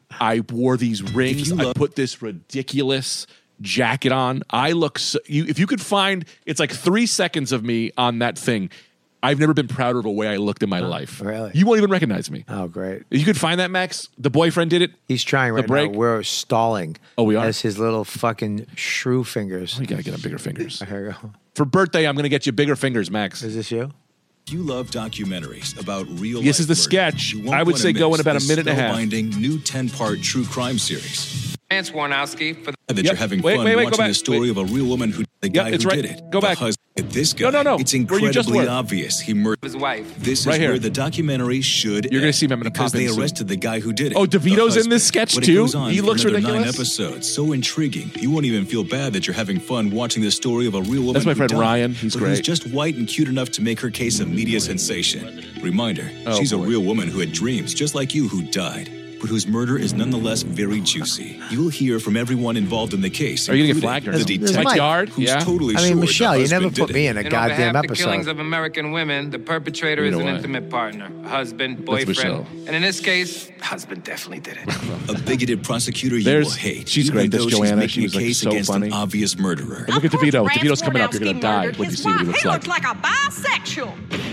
I wore these rings. I put this ridiculous jacket on. I look so, if you could find, it's like 3 seconds of me on that thing. I've never been prouder of a way I looked in my life. Really? You won't even recognize me. Oh, great. If you could find that, Max, the boyfriend did it. He's trying right now. We're stalling. Oh, we are? As his little fucking shrew fingers. You got to get him bigger fingers. Here we go. For birthday, I'm going to get you bigger fingers, Max. Is this you? You love documentaries about real This life is the murder. sketch. You won't I would wanna say go miss in about a this minute and a half. spellbinding new 10-part true crime series. Lance Warnowski for That you're having fun watching the story of a real woman who the guy who did it. Go the back. This guy. No. It's Where you just incredibly were. obvious he murdered his wife. This Right is here. where the documentary should You're going to see him. I'm going to because pop in they soon. arrested the guy who did it. Oh, DeVito's the in this husband. sketch But it too? goes on He for looks another ridiculous. 9 episodes. So intriguing. You won't even feel bad that you're having fun watching the story of a real woman. That's my who friend died, Ryan. He's but who's great. just white and cute enough to make her case a media sensation. Reminder, Oh, she's boy. a real woman who had dreams just like you who died, but whose murder is nonetheless very juicy. You'll hear from everyone involved in the case. Are you gonna get including flagged or the something? detective Mike Yard? who's Yeah. totally I mean, sure Michelle, the you never husband put did me it. in a And on goddamn behalf of the episode. killings of American women, the perpetrator You is know an why. intimate partner, husband, That's boyfriend, Michelle. and in this case, husband definitely did it. A bigoted prosecutor you There's- will hate. she's even great. That's though she's Joanna. making She was, a like, case so against funny. an obvious murderer. And look at DeVito. DeVito's coming up. You're going to die murdered when you his see what he wife. looks He like. looks like a bisexual.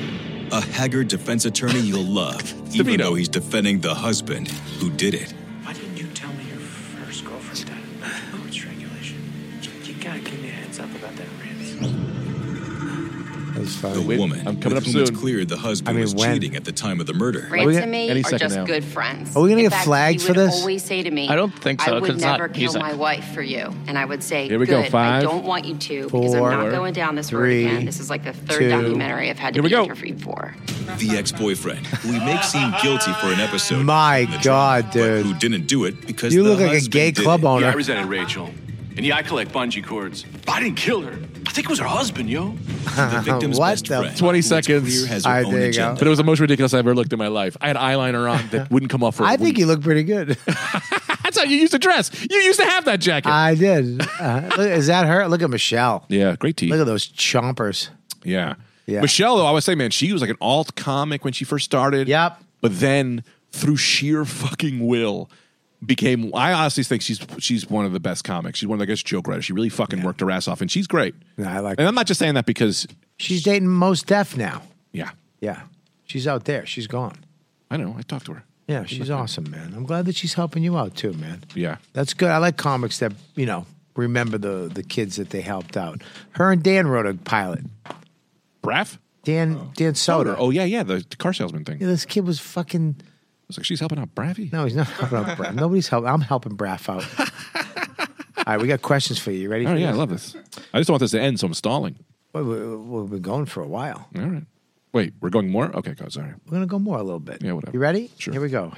A haggard defense attorney you'll love, even DeVito. though he's defending the husband who did it. Why didn't you tell me your first girlfriend died? Oh, it's strangulation. You gotta give me a heads up about that, Rance. That's The funny. woman I'm coming with up whom it's soon. clear the husband I mean, was when? cheating at the time of the murder. Rance we and me any are second just now. good friends. Are we gonna In get fact, flagged he for would this? always say to me, I don't think so, I 'cause would it's never not kill music. my wife for you. And I would say, Here we go, good, 5, I don't want you to because I'm 4, not going down this road 3, again. This is like the third 2. documentary I've had to Here we be go. interviewed for. The ex-boyfriend, who we make seem guilty for an episode. My in the God, trial, but dude. who didn't do it because You the look like a husband gay did club it. owner. Yeah, I resented Rachel. And yeah, I collect bungee cords. But I didn't kill her. I think it was her husband, yo. The victim's What best the- friend, 20 who it's seconds. clear has her All right, own there you go. agenda. But it was the most ridiculous I've ever looked in my life. I had eyeliner on that wouldn't come off for a I think week. you look pretty good. That's how you used to dress. You used to have that jacket. I did. Look, is that her? Look at Michelle. Yeah, great teeth. Look at those chompers. Yeah. Yeah. Michelle, though, I would say, man, she was like an alt comic when she first started. Yep. But then, through sheer fucking will, became. I honestly think she's one of the best comics. She's one of the best joke writers. She really fucking worked her ass off, and she's great. No, I like And I'm not just saying that because, She's dating Mos Def now. yeah, Yeah. She's out there. She's gone. I know. I talked to her. Yeah, she's awesome, man. I'm glad that she's helping you out too, man. Yeah. That's good. I like comics that, remember the kids that they helped out. Her and Dan wrote a pilot. Braff? Dan Soder. Oh, yeah, the car salesman thing. Yeah, this kid was fucking. I was like, she's helping out Braffy? No, he's not helping out Braff. Nobody's helping. I'm helping Braff out. All right, we got questions for you. You ready? Oh, for yeah, I this? love this. I just don't want this to end, so I'm stalling. We've been going for a while. All right. Wait, we're going more? Okay, go, sorry. We're gonna go more a little bit. Yeah, whatever. You ready? Sure. Here we go.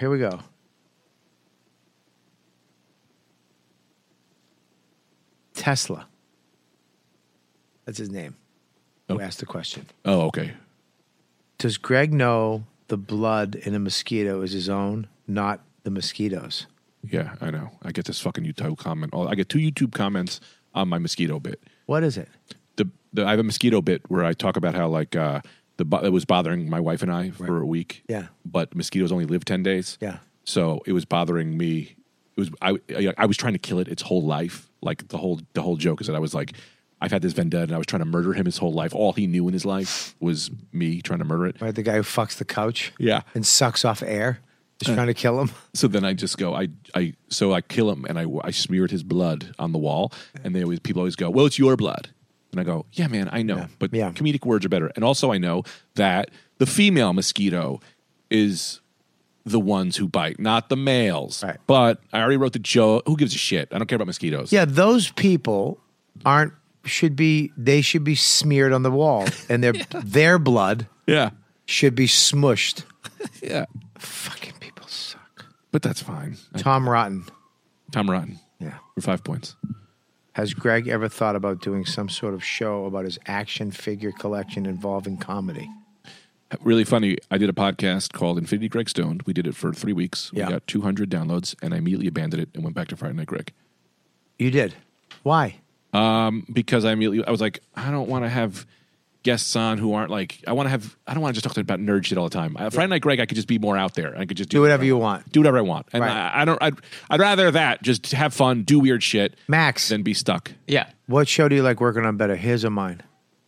Tesla. That's his name. Who Oh. asked the question? Oh, okay. Does Greg know the blood in a mosquito is his own, not the mosquito's? Yeah, I know. I get this fucking YouTube comment. I get 2 YouTube comments on my mosquito bit. What is it? I have a mosquito bit where I talk about how like It was bothering my wife and I for a week. Yeah. But mosquitoes only live 10 days. Yeah. So it was bothering me. I was trying to kill it its whole life. Like the whole joke is that I was like, I've had this vendetta and I was trying to murder him his whole life. All he knew in his life was me trying to murder it. Right, the guy who fucks the couch. Yeah. And sucks off air. Just trying to kill him. So then I just go, I kill him and I smeared his blood on the wall. And people always go, well, it's your blood. And I go, yeah, man, I know. But comedic words are better. And also I know that the female mosquito is the ones who bite, not the males. Right. But I already wrote the joke. Who gives a shit? I don't care about mosquitoes. Yeah, those people should be smeared on the wall. And their blood should be smushed. Yeah. Fucking people suck. But that's fine. Tom Rotten. Yeah. For 5 points. Has Greg ever thought about doing some sort of show about his action figure collection involving comedy? Really funny. I did a podcast called Infinity Greg Stoned. We did it for 3 weeks. We got 200 downloads, and I immediately abandoned it and went back to Friday Night Greg. You did? Why? Because I was like, I don't want to have guests on who aren't like, I don't want to just talk about nerd shit all the time. Friday Night Greg, I could just be more out there. I could just do whatever you want. Do whatever I want. And Right. I'd rather that, just have fun, do weird shit. Max. Than be stuck. Yeah. What show do you like working on better, his or mine?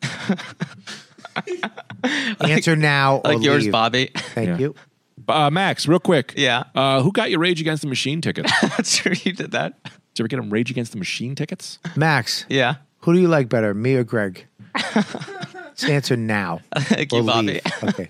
Answer now or Like yours, leave. Bobby. Thank you. Max, real quick. Yeah. Who got your Rage Against the Machine tickets? That's true. You did that. Did you ever get them Rage Against the Machine tickets? Max. Yeah. Who do you like better, me or Greg? Let's answer now. Thank or you, Bobby. leave. Okay.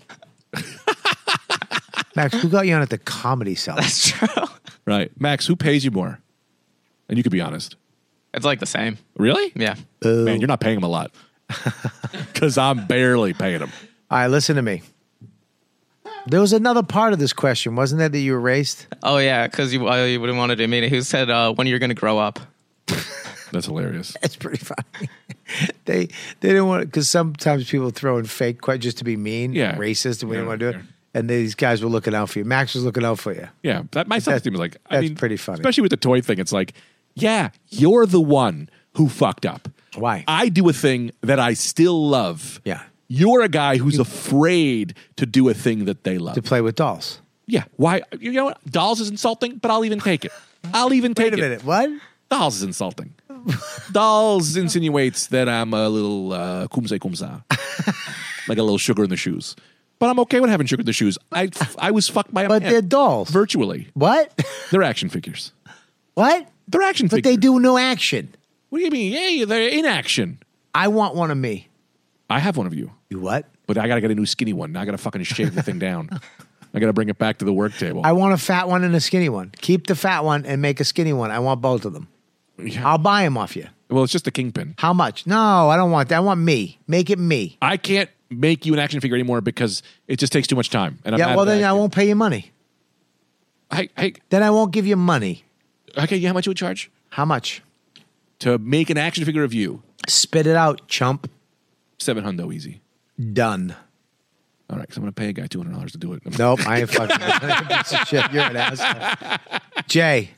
Max, who got you on at the Comedy Cellar? That's true. Right. Max, who pays you more? And you could be honest. It's like the same. Really? Yeah. Man, you're not paying him a lot. Because I'm barely paying him. All right, listen to me. There was another part of this question, wasn't there, that you erased? Oh, yeah, because you wouldn't want to do me. Who said when you're going to grow up? That's hilarious. It's pretty funny. They didn't want it, because sometimes people throw in fake questions just to be mean, racist, and we didn't want to do it. And these guys were looking out for you. Max was looking out for you. Yeah, my self-esteem was like, That's pretty funny. Especially with the toy thing. It's like, yeah, you're the one who fucked up. Why? I do a thing that I still love. Yeah. You're a guy who's afraid to do a thing that they love. To play with dolls. Yeah. Why? You know what? Dolls is insulting, but I'll even take it. Wait a minute. What? Dolls is insulting. Dolls insinuates that I'm a little kumsa. Like a little sugar in the shoes. But I'm okay with having sugar in the shoes. I was fucked by a But man. they're dolls. Virtually. What? They're action figures. What? They're action But figures. they do no action. What do you mean? Yeah, they're in action. I want one of me. I have one of you. You what? But I got to get a new skinny one. Now I got to fucking shave the thing down. I got to bring it back to the work table. I want a fat one and a skinny one. Keep the fat one and make a skinny one. I want both of them. I'll buy them off you. Well, it's just the Kingpin. How much? No, I don't want that. I want me. Make it me. I can't make you an action figure anymore because it just takes too much time. And I'm Yeah, mad well, at then that. I won't pay you money. Then I won't give you money. Okay, how much you would charge? How much? To make an action figure of you. Spit it out, chump. $700 easy. Done. All right, because I'm going to pay a guy $200 to do it. Nope, I ain't fucking piece of shit. You're an asshole. Jay.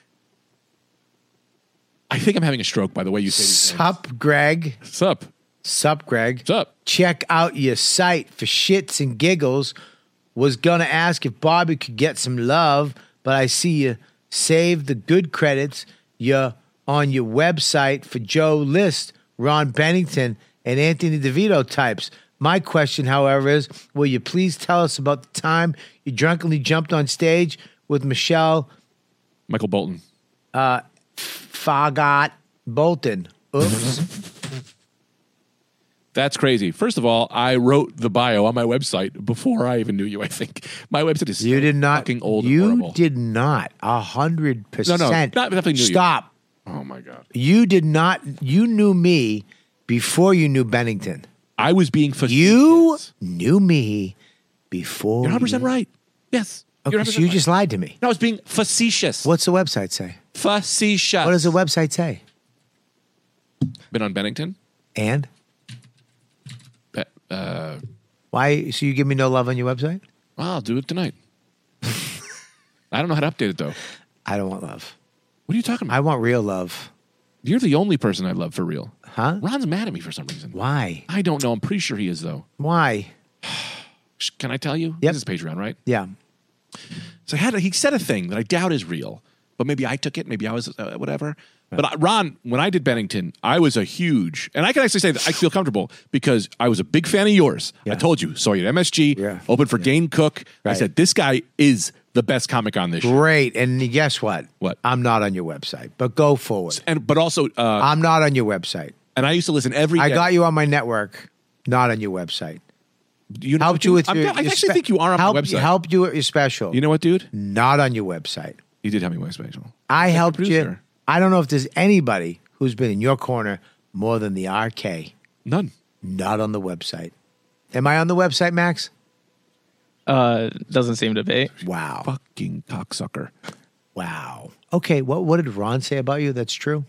I think I'm having a stroke by the way you say these names. Sup, Greg. Sup. Sup, Greg. Sup. Check out your site for shits and giggles. Was gonna ask if Bobby could get some love, but I see you saved the good credits. You're on your website for Joe List, Ron Bennington, and Anthony DeVito types. My question, however, is will you please tell us about the time you drunkenly jumped on stage with Michelle Michael Bolton. Fagot Bolton? Oops. That's crazy. First of all, I wrote the bio on my website before I even knew you, I think. My website is You did not. fucking old and You horrible. did not. 100%. No, definitely knew you. Stop. Oh, my God. You did not. You knew me before you knew Bennington. I was being facetious. You knew me before. You're 100% right. Yes. Okay, You're so you 100% just lied to me. No, I was being facetious. What's the website say? Facetious. What does the website say? Been on Bennington? And? Why? So you give me no love on your website? Well, I'll do it tonight. I don't know how to update it, though. I don't want love. What are you talking about? I want real love. You're the only person I love for real. Huh? Ron's mad at me for some reason. Why? I don't know. I'm pretty sure he is, though. Why? Can I tell you? Yep. This is Patreon, right? Yeah. So he said a thing that I doubt is real, but maybe I took it. Maybe I was whatever. But Ron, when I did Bennington, I was a huge, and I can actually say that I feel comfortable because I was a big fan of yours. Yeah. I told you, saw you at MSG, opened for Dane Cook. I Right. said, this guy is the best comic on this show. Great. And guess what? What? I'm not on your website, but go forward. But also, I'm not on your website. And I used to listen every day. I got you on my network, not on your website. You know, helped you with I your actually spe- think you are on my website. Helped you with your special. You know what, dude? Not on your website. You did have me with my special. I helped you. producer. I don't know if there's anybody who's been in your corner more than the RK. None. Not on the website. Am I on the website, Max? Doesn't seem to be. Wow. Fucking cocksucker. Wow. Okay, what did Ron say about you that's true?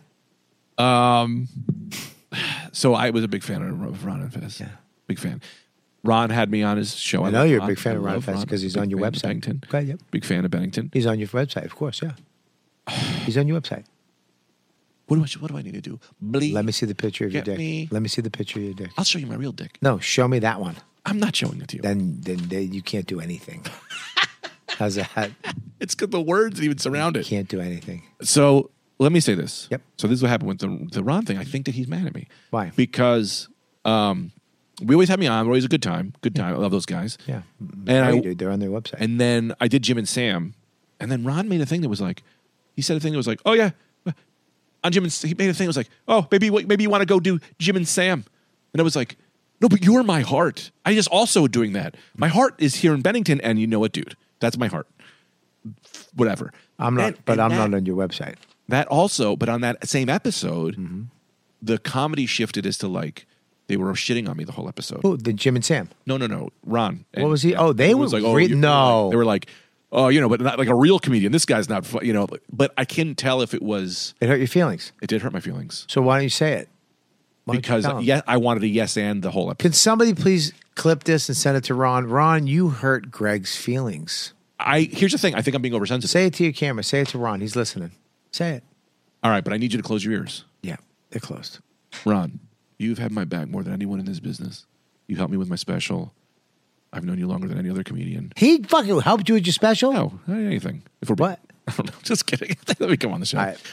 So I was a big fan of Ron and Fez. Yeah. Big fan. Ron had me on his show. I know love you're a big fan of Ron love Fez because he's Big on your fan of website. Bennington. Okay, yep. Big fan of Bennington. He's on your website, of course, yeah. He's on your website. What do I need to do? Bleep. Let me see the picture of your Get dick. me. Let me see the picture of your dick. I'll show you my real dick. No, show me that one. I'm not showing it to you. Then you can't do anything. How's that? It's because the words even surround it. Can't do anything. So let me say this. Yep. So this is what happened with the Ron thing. I think that he's mad at me. Why? Because we always have me on. We're always a good time. Good time. I love those guys. Yeah. And Dude, they're on their website. And then I did Jim and Sam. And then Ron made a thing that was like, he said a thing that was like, oh yeah, on Jim and he made a thing that was like, oh, maybe you want to go do Jim and Sam. And I was like, no, but you're my heart. I just also doing that. My heart is here in Bennington, and you know what, dude? That's my heart. Whatever. I'm not, And not that- on your website. That also, but on that same episode, the comedy shifted as to like they were shitting on me the whole episode. Who? The Jim and Sam. No, Ron. What was he? Oh, they it were was like, no. they were like, oh, but not like a real comedian. This guy's not, But I couldn't tell if it was. It hurt your feelings. It did hurt my feelings So why don't you say it? Why don't you because tell him? I wanted a yes and the whole episode. Can somebody please clip this and send it to Ron? Ron, you hurt Greg's feelings. Here's the thing. I think I'm being oversensitive. Say it to your camera. Say it to Ron. He's listening. Say it. All right, but I need you to close your ears. Yeah, they're closed. Ron, you've had my back more than anyone in this business. You helped me with my special. I've known you longer than any other comedian. He fucking helped you with your special? No, anything. If we're What? I don't know. Just kidding. Let me come on the show. All right.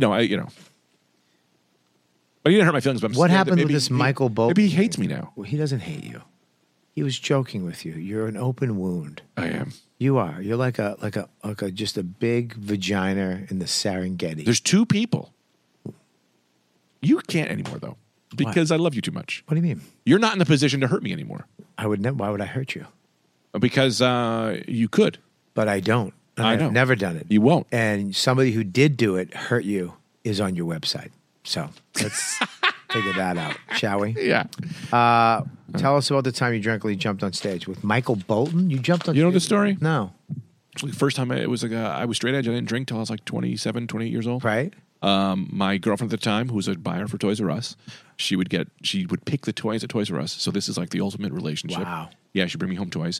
But he didn't hurt my feelings. But I'm What scared that happened with maybe this he- Michael Bolton? Maybe he hates me now. Well, he doesn't hate you. He was joking with you. You're an open wound. I am. You are. You're like a just a big vagina in the Serengeti. There's two people. You can't anymore though, because I love you too much. What do you mean? You're not in a position to hurt me anymore I would never. Why would I hurt you? because you could. But I don't. And I I've know. never done it. You won't. And somebody who did do it hurt you is on your website. So let's figure that out, shall we? Yeah. Tell us about the time you drunkenly jumped on stage with Michael Bolton. You jumped on. You know the story? No. Actually, first time I was I was straight edge. I didn't drink till I was like 27, 28 years old. Right. My girlfriend at the time, who was a buyer for Toys R Us, she would pick the toys at Toys R Us. So this is like the ultimate relationship. Wow. Yeah, she'd bring me home toys.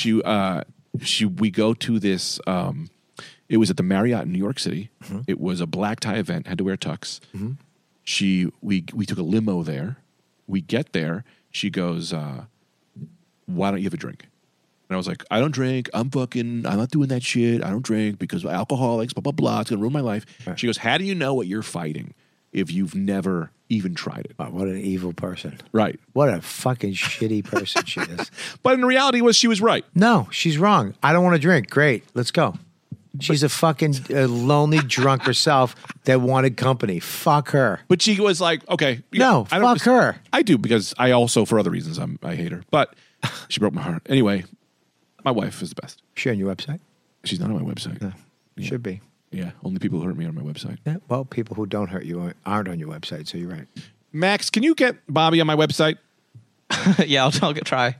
We go to this. It was at the Marriott in New York City. Mm-hmm. It was a black tie event. Had to wear tux. We took a limo there. We get there. She goes, "Why don't you have a drink?" And I was like, "I don't drink. I'm not doing that shit. I don't drink because alcoholics, blah, blah, blah. It's going to ruin my life." She goes, "How do you know what you're fighting if you've never even tried it?" Wow, what an evil person. Right. What a fucking shitty person she is. But in reality, she was right. No, she's wrong. I don't want to drink. Great. Let's go. She's a fucking lonely drunk herself that wanted company. Fuck her. But she was like, okay. No, I don't- fuck her. I do because I also, for other reasons, I hate her. But she broke my heart. Anyway, my wife is the best. She on your website? She's not on my website. No, should be. Yeah, only people who hurt me are on my website. Yeah, well, people who don't hurt you aren't on your website, so you're right. Max, can you get Bobby on my website? Yeah, I'll try.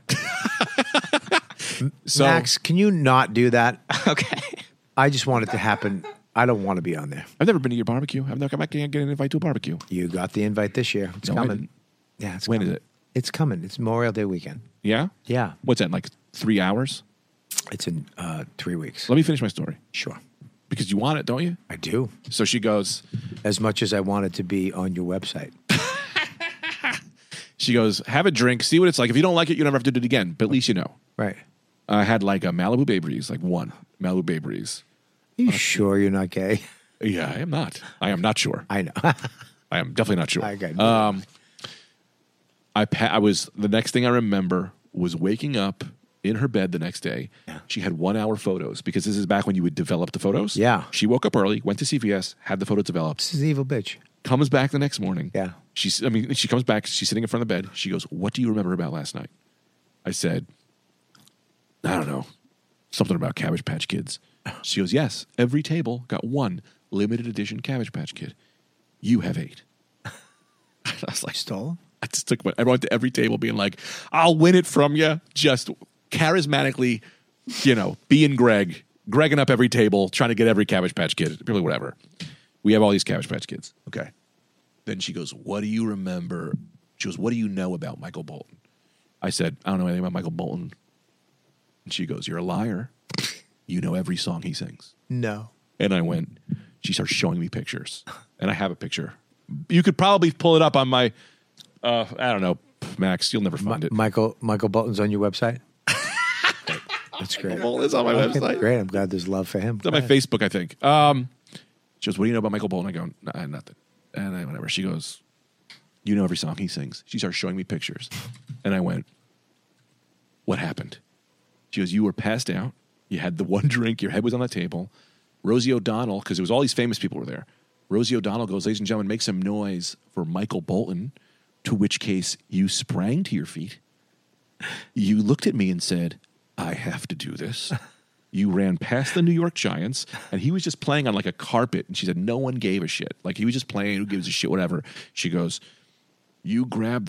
So, Max, can you not do that? Okay. I just want it to happen. I don't want to be on there. I've never been to your barbecue. I've never come back and get an invite to a barbecue. You got the invite this year. It's No, I coming. didn't. Yeah, it's When coming. is it? It's coming. It's Memorial Day weekend. Yeah? Yeah. What's that, like 3 hours? It's in 3 weeks. Let me finish my story. Sure. Because you want it, don't you? I do. So she goes, As much as I want it to be on your website. have a drink, see what it's like. If you don't like it, you never have to do it again. But at least you know. Right. I had like a Malibu Bay Breeze, like one Malibu Bay Breeze. You sure you're not gay? Yeah, I am not. I am not sure. I know. I am definitely not sure. I got I was the next thing I remember was waking up in her bed the next day. Yeah. She had 1 hour photos because this is back when you would develop the photos. Yeah. She woke up early, went to CVS, had the photos developed. This is an evil bitch. Comes back the next morning. Yeah. She comes back. She's sitting in front of the bed. She goes, "What do you remember about last night?" I said, "I don't know. Something about Cabbage Patch Kids." She goes, "Yes. Every table got one limited edition Cabbage Patch Kid. You have 8." I was like, Stole? I just took I went to every table being like, "I'll win it from you." Just charismatically, being Gregging up every table, trying to get every Cabbage Patch Kid, really whatever. We have all these Cabbage Patch Kids. Okay. Then she goes, "What do you remember?" She goes, "What do you know about Michael Bolton?" I said, "I don't know anything about Michael Bolton." And she goes, "You're a liar. You know every song he sings." No. And I went, she starts showing me pictures. And I have a picture. You could probably pull it up on my, I don't know, Max, you'll never find it. Michael Bolton's on your website? That's great. Michael Bolton is on my website. Great. I'm glad there's love for him. It's on my Facebook, I think. She goes, "What do you know about Michael Bolton?" I go, "Nothing." And then whatever. She goes, "You know every song he sings." She starts showing me pictures. And I went, "What happened?" She goes, "You were passed out. You had the one drink. Your head was on the table. Rosie O'Donnell," because it was all these famous people were there. Rosie O'Donnell goes, "Ladies and gentlemen, make some noise for Michael Bolton," to which case you sprang to your feet. You looked at me and said, "I have to do this." You ran past the New York Giants, and he was just playing on like a carpet. And she said, no one gave a shit. Like he was just playing. Who gives a shit? Whatever. She goes, You grabbed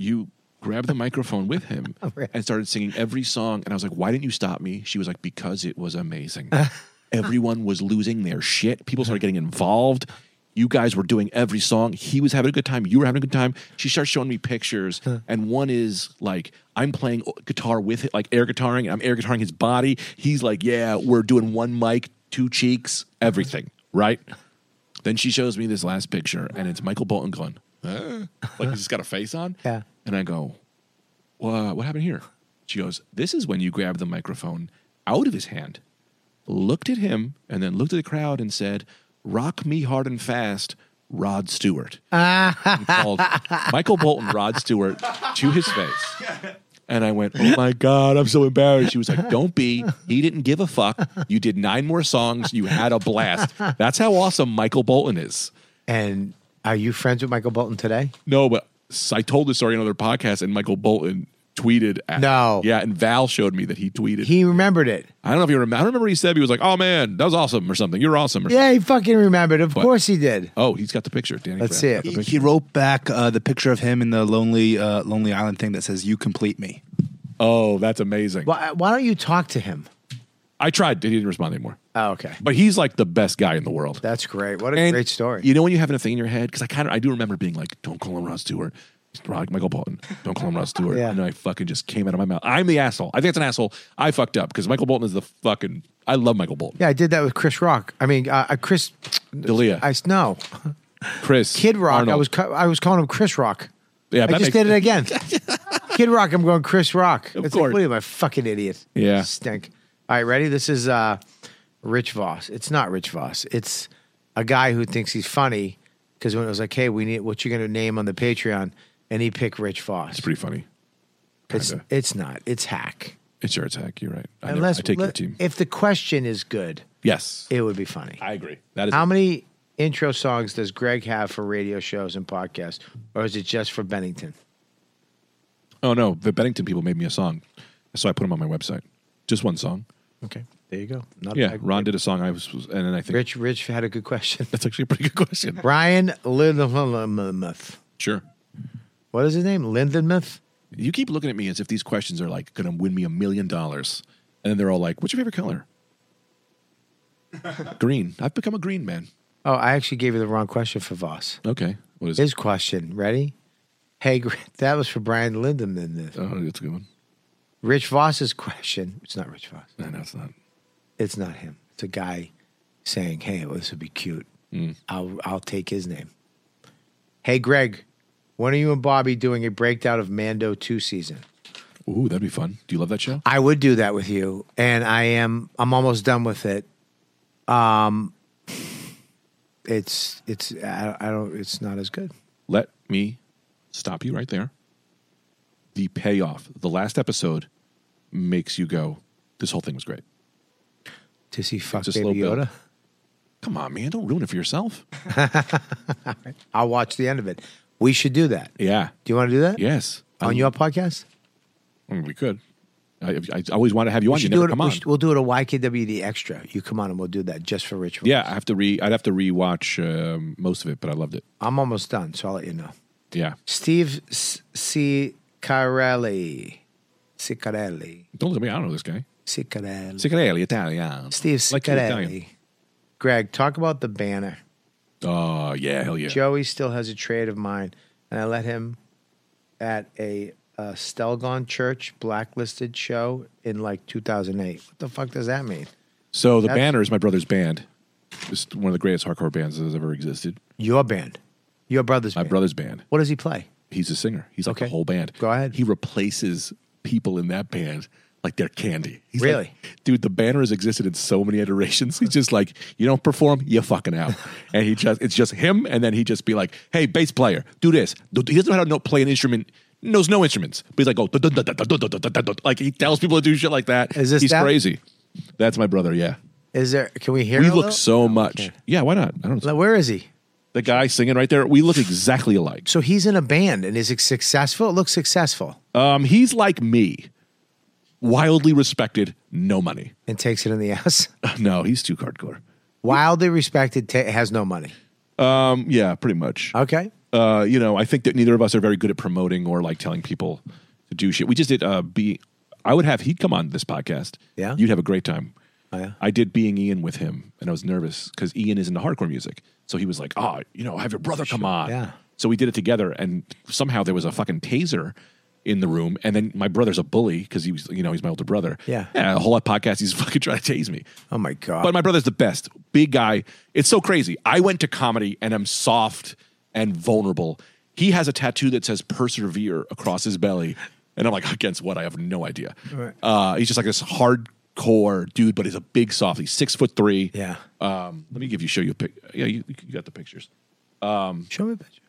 the microphone with him and started singing every song. And I was like, "Why didn't you stop me?" She was like, "Because it was amazing." Everyone was losing their shit. People started getting involved. You guys were doing every song. He was having a good time. You were having a good time. She starts showing me pictures. And one is like, I'm playing guitar with it, like air guitaring. And I'm air guitaring his body. He's like, "Yeah, we're doing one mic, 2 cheeks, everything." Right? Then she shows me this last picture, and it's Michael Bolton going, like he's got a face on. Yeah. And I go, "Well, what happened here?" She goes, "This is when you grabbed the microphone out of his hand, looked at him, and then looked at the crowd and said, 'Rock me hard and fast, Rod Stewart.'" And called Michael Bolton Rod Stewart to his face. And I went, "Oh my God, I'm so embarrassed." She was like, "Don't be. He didn't give a fuck. You did 9 more songs. You had a blast." That's how awesome Michael Bolton is. And are you friends with Michael Bolton today? No, but I told this story on another podcast, and Michael Bolton tweeted. No. Yeah, and Val showed me that he tweeted. He remembered it. I don't know if you remember. I don't remember what he said. He was like, "Oh man, that was awesome," or something. "You're awesome." Or Yeah, he fucking remembered. Of course he did. Oh, he's got the picture. Danny Let's Kraft see got it. the picture. He wrote back the picture of him in the Lonely Island thing that says, "You complete me." Oh, that's amazing. Why don't you talk to him? I tried. He didn't respond anymore. Oh, okay. But he's like the best guy in the world. That's great. What a And great story. You know when you have a thing in your head? Because I do remember being like, "Don't call him Rod Stewart. It's Michael Bolton. Don't call him Rod Stewart." Yeah. And I fucking just came out of my mouth. I'm the asshole. I think it's an asshole. I fucked up because Michael Bolton is the fucking. I love Michael Bolton. Yeah, I did that with Chris Rock. I mean, Chris D'Elia. No, Chris. Kid Rock. Arnold. I was calling him Chris Rock. Yeah, I that just makes- did it again. Kid Rock. I'm going Chris Rock. Of It's course. like, what am I, fucking idiot? Yeah. Stink. All right, ready? This is Rich Voss. It's not Rich Voss. It's a guy who thinks he's funny because when it was like, "Hey, we need what you going to name on the Patreon," and he picked Rich Voss. It's pretty funny. It's not. It's hack. It's your attack. You're right. I Unless take your team. If the question is good, Yes. it would be funny. I agree. That is How many intro songs does Greg have for radio shows and podcasts, or is it just for Bennington? Oh no, the Bennington people made me a song, so I put them on my website. Just one song. Okay, there you go. Not Yeah, bad. Ron did a song. And then I think Rich had a good question. that's actually a pretty good question. Brian Lindenmuth. Sure. What is his name? Lindenmuth? You keep looking at me as if these questions are like going to win me $1 million, and then they're all like, "What's your favorite color?" Green. I've become a green man. Oh, I actually gave you the wrong question for Voss. Okay. What is His question. Ready? Hey, that was for Brian Lindenmuth. it? Oh, that's a good one. Rich Voss's question. It's not Rich Voss. No, it's not. It's not him. It's a guy saying, "Hey, well, this would be cute. I'll take his name." Hey, Greg, when are you and Bobby doing a breakdown of Mando 2 season? Ooh, that'd be fun. Do you love that show? I would do that with you, and I'm almost done with it. It's not as good. Let me stop you right there. The payoff, the last episode, makes you go, this whole thing was great. Does he fuck It's a slow Baby build. Yoda? Come on, man. Don't ruin it for yourself. I'll watch the end of it. We should do that. Yeah. Do you want to do that? Yes. On your podcast? I mean, we could. I always want to have you on. We You should never do it. come on. We'll do it a YKWd extra. You come on and we'll do that just for Rich. Yeah, I'd have to rewatch most of it, but I loved it. I'm almost done, so I'll let you know. Yeah. Steve Ciccarelli. Don't look at me. I don't know this guy. Ciccarelli. Italian. Steve Like the Italian. Ciccarelli. Greg, talk about the banner. Oh, yeah, hell yeah. Joey still has a trade of mine, and I let him at a Stelgon Church blacklisted show in like 2008. What the fuck does that mean? So the banner is my brother's band. It's one of the greatest hardcore bands that has ever existed. Your band. Your brother's My band. brother's band. What does he play? He's a singer. He's like Okay. the whole band. Go ahead. He replaces people in that band like they're candy. He's Really? like, dude, the banner has existed in so many iterations. He's just like, you don't perform, you're fucking out. And it's just him, and then he just be like, hey, bass player, do this. He doesn't know how to play an instrument. Knows no instruments. But he's like, oh, like he tells people to do shit like that. Is this He's that? crazy. That's my brother, yeah. Is there? Can we hear? We a look little? so much. Yeah, why not? I don't know. Where is he? The guy singing right there, we look exactly alike. So he's in a band, and is it successful? It looks successful. He's like me. Wildly respected, no money. And takes it in the ass. No, he's too hardcore. Wildly respected, has no money. Yeah, pretty much. Okay. I think that neither of us are very good at promoting or like telling people to do shit. We just did he'd come on this podcast. Yeah. You'd have a great time. Oh, yeah. I did Being Ian with him, and I was nervous because Ian is into hardcore music. So he was like, have your brother come on. Yeah. So we did it together, and somehow there was a fucking taser in the room, and then my brother's a bully because he was, he's my older brother. Yeah. A whole lot of podcast, he's fucking trying to tase me. Oh my God. But my brother's the best. Big guy. It's so crazy. I went to comedy and I'm soft and vulnerable. He has a tattoo that says persevere across his belly. And I'm like, against what? I have no idea. Right. He's just like this hardcore dude, but he's a big softy, 6'3". Yeah. Let me show you a pic. Yeah, you got the pictures. Show me a picture.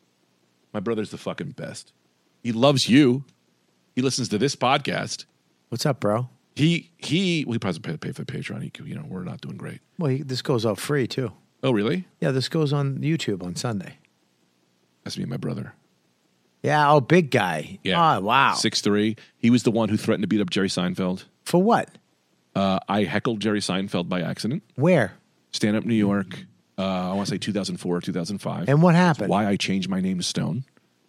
My brother's the fucking best. He loves you. He listens to this podcast. What's up, bro? We probably pay for the Patreon. We're not doing great. Well, this goes out free too. Oh, really? Yeah, this goes on YouTube on Sunday. That's me and my brother. Yeah. Oh, big guy. Yeah. Oh, wow. 6'3". He was the one who threatened to beat up Jerry Seinfeld. For what? I heckled Jerry Seinfeld by accident. Where? Stand Up New York. I want to say 2004 or 2005. And what happened? That's why I changed my name to Stone.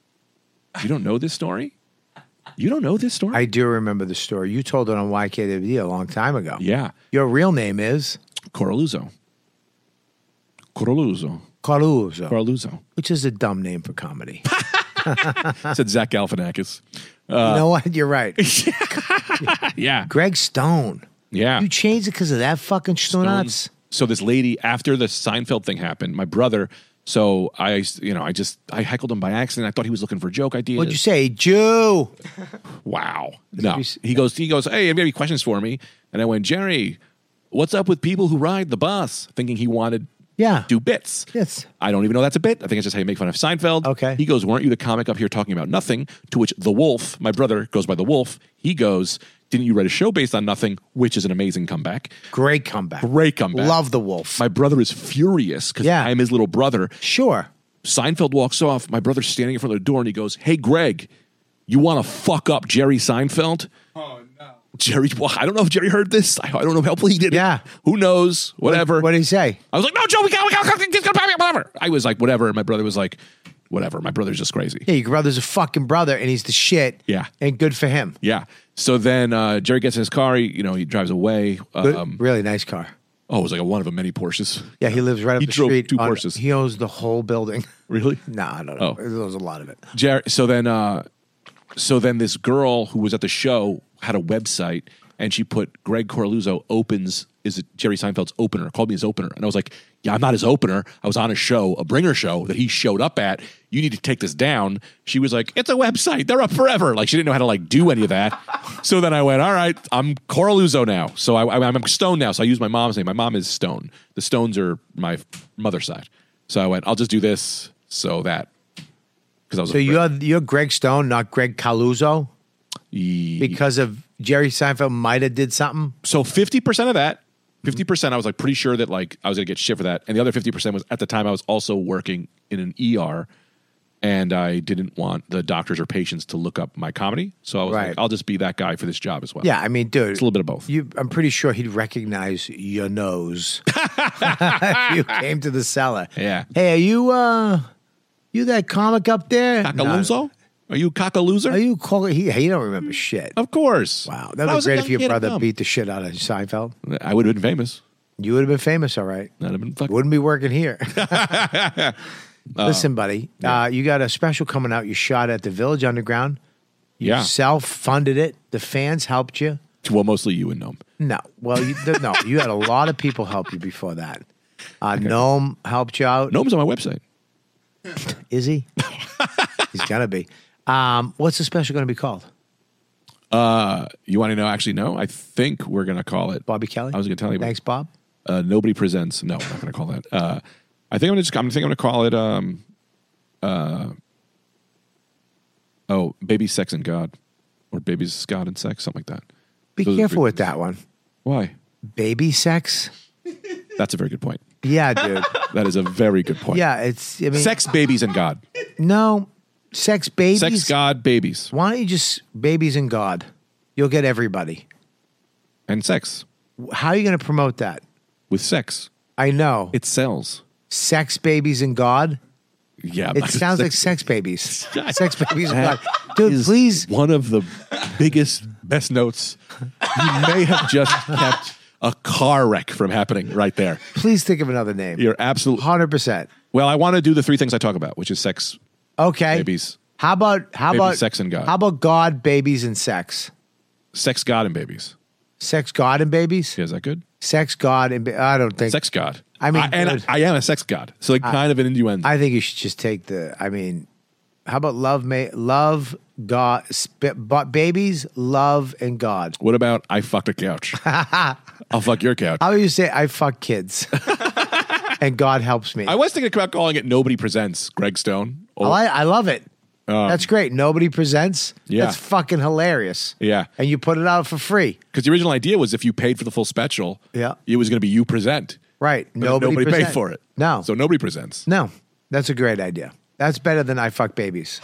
You don't know this story? You don't know this story? I do remember the story. You told it on YKWd a long time ago. Yeah. Your real name is? Coraluzzo. Caruso. Which is a dumb name for comedy. Said Zach Galifianakis. You know what? You're right. Yeah. Greg Stone. Yeah. You changed it because of that fucking schnonuts? So this lady, after the Seinfeld thing happened, my brother, so I heckled him by accident. I thought he was looking for joke ideas. What'd you say? Jew. Wow. No. He goes, hey, have you any questions for me? And I went, Jerry, what's up with people who ride the bus? Thinking he wanted to do bits. Yes. I don't even know that's a bit. I think it's just how you make fun of Seinfeld. Okay. He goes, weren't you the comic up here talking about nothing? To which The Wolf, my brother goes by The Wolf. He goes, didn't you write a show based on nothing? Which is an amazing comeback. Great comeback. Love The Wolf. My brother is furious because I'm his little brother. Sure. Seinfeld walks off. My brother's standing in front of the door and he goes, hey, Greg, you want to fuck up Jerry Seinfeld? Oh, no. Jerry, well, I don't know if Jerry heard this. I don't know. Hopefully he did. Yeah. Who knows? Whatever. What did he say? I was like, no, Joe, we got whatever. I was like, whatever. And my brother was like, whatever. My brother's just crazy. Yeah, your brother's a fucking brother and he's the shit. Yeah. And good for him. Yeah. So then Jerry gets in his car. He drives away. Really nice car. Oh, it was like one of the many Porsches. Yeah, he lives right up the drove street. two Porsches. He owns the whole building. Really? No, I don't know. Oh. He owns a lot of it. Jerry. So then this girl who was at the show had a website, and she put Greg Corluzzo opens, is it Jerry Seinfeld's opener, called me his opener. And I was like, yeah, I'm not his opener. I was on a show, a bringer show that he showed up at. You need to take this down. She was like, it's a website. They're up forever. Like, she didn't know how to like do any of that. So then I went, all right, I'm Corluzzo now. So I'm Stone now. So I use my mom's name. My mom is Stone. The Stones are my mother's side. So I went, I'll just do this so that. I was so you're Greg Stone, not Greg Corluzzo? Because of Jerry Seinfeld might have did something? So 50% of that, 50% I was like pretty sure that like I was going to get shit for that. And the other 50% was at the time I was also working in an ER and I didn't want the doctors or patients to look up my comedy. So I was like, I'll just be that guy for this job as well. Yeah, I mean, dude. It's a little bit of both. I'm pretty sure he'd recognize your nose if you came to the cellar. Yeah. Hey, are you that comic up there? Cockaluzzo? Are you Cockaloser? Are you he don't remember shit. Of course. Wow. That would be great if your brother beat the shit out of Seinfeld. I would have been famous. You would have been famous, all right. That'd have been fucking. Wouldn't be working here. Listen, buddy, you got a special coming out. You shot at the Village Underground. You self-funded it. The fans helped you. Well, mostly you and Gnome. No. Well, you had a lot of people help you before that. Gnome helped you out. Gnome's on my website. Is he? He's got to be. What's the special going to be called? You want to know? Actually, no. I think we're going to call it Bobby Kelly. I was going to tell you. Thanks, Bob. Nobody presents. No, I'm not going to call that. I think I'm going to call it. Baby, Sex, and God, or Babies, God, and Sex, something like that. Be careful with that one. Why? Baby sex. That's a very good point. Yeah, dude. That is a very good point. Yeah, Sex, babies, and God. No, sex, babies. Sex, God, babies. Why don't you just babies and God? You'll get everybody. And sex. How are you going to promote that? With sex. I know. It sells. Sex, babies, and God? Yeah. It sounds like sex babies. Sex, babies, and God. Dude, please. One of the biggest, best notes. You may have just kept a car wreck from happening right there. Please think of another name. You're absolutely 100%. Well, I want to do the three things I talk about, which is sex, babies. How about sex and God? How about God, babies, and sex? Sex, God, and babies. Sex, God, and babies? Yeah, is that good? Sex, God, and I don't think sex God. I mean, I am a sex god, so like kind of an innuendo. I think you should just take how about love, God, babies, love, and God? What about I fucked a couch? I'll fuck your couch. How about you say I fuck kids, and God helps me? I was thinking about calling it Nobody Presents Greg Stone. I love it. That's great. Nobody presents. Yeah. That's fucking hilarious. Yeah. And you put it out for free. Because the original idea was if you paid for the full special, it was going to be you present. Right. But nobody paid for it. No. So nobody presents. No. That's a great idea. That's better than I fuck babies.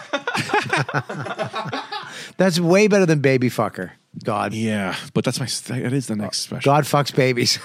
That's way better than baby fucker. God. Yeah. But that is the next special. God fucks babies.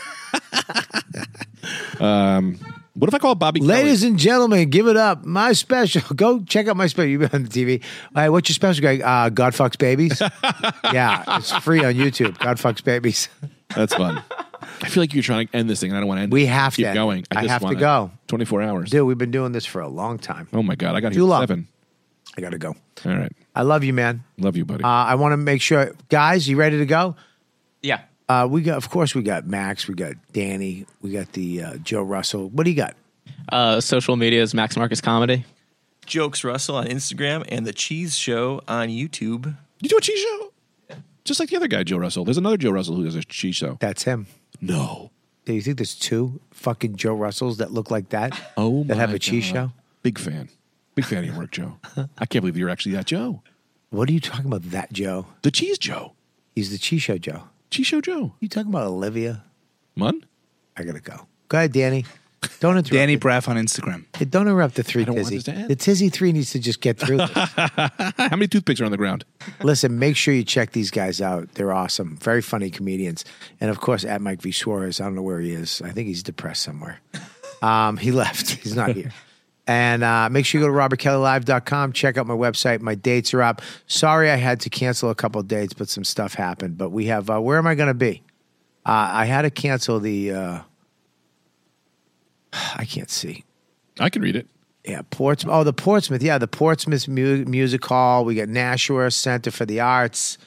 What if I call it Bobby Ladies Kelly? and gentlemen, give it up. My special. Go check out my special. You've been on the TV. All right, what's your special, Greg? God fucks babies. Yeah, it's free on YouTube. God fucks babies. That's fun. I feel like you're trying to end this thing, and I don't want to end We it. have Keep to. going. I just have to wanna- go. 24 hours. Dude, we've been doing this for a long time. Oh, my God. I got Too here long. at 7. I got to go. All right. I love you, man. Love you, buddy. I want to make sure. Guys, you ready to go? Yeah. We got Max. We got Danny. We got the Joe Russell. What do you got? Social media is Max Marcus Comedy. Jokes Russell on Instagram and The Cheese Show on YouTube. You do a cheese show? Just like the other guy, Joe Russell. There's another Joe Russell who does a cheese show. That's him. No. Do you think there's two fucking Joe Russells that look like that? Oh, that have my a cheese God. show? Big fan. Big fan of your work, Joe. I can't believe you're actually that Joe. What are you talking about, that Joe? The cheese Joe. He's the cheese show Joe. Cheese show Joe. You talking about Olivia? Mun? I gotta go. Go ahead, Danny. Don't interrupt. Danny Braff on Instagram. Hey, don't interrupt the three I don't want tizzy. this to end. The tizzy 3 needs to just get through this. How many toothpicks are on the ground? Listen, make sure you check these guys out. They're awesome. Very funny comedians. And of course, at Mike V. Suarez, I don't know where he is. I think he's depressed somewhere. He left. He's not here. And make sure you go to robertkellylive.com. Check out my website. My dates are up. Sorry I had to cancel a couple of dates, but some stuff happened. But we have, where am I going to be? I had to cancel the, I can't see. I can read it. Yeah, Portsmouth. Oh, the Portsmouth. Yeah, the Portsmouth Music Hall. We got Nashua Center for the Arts.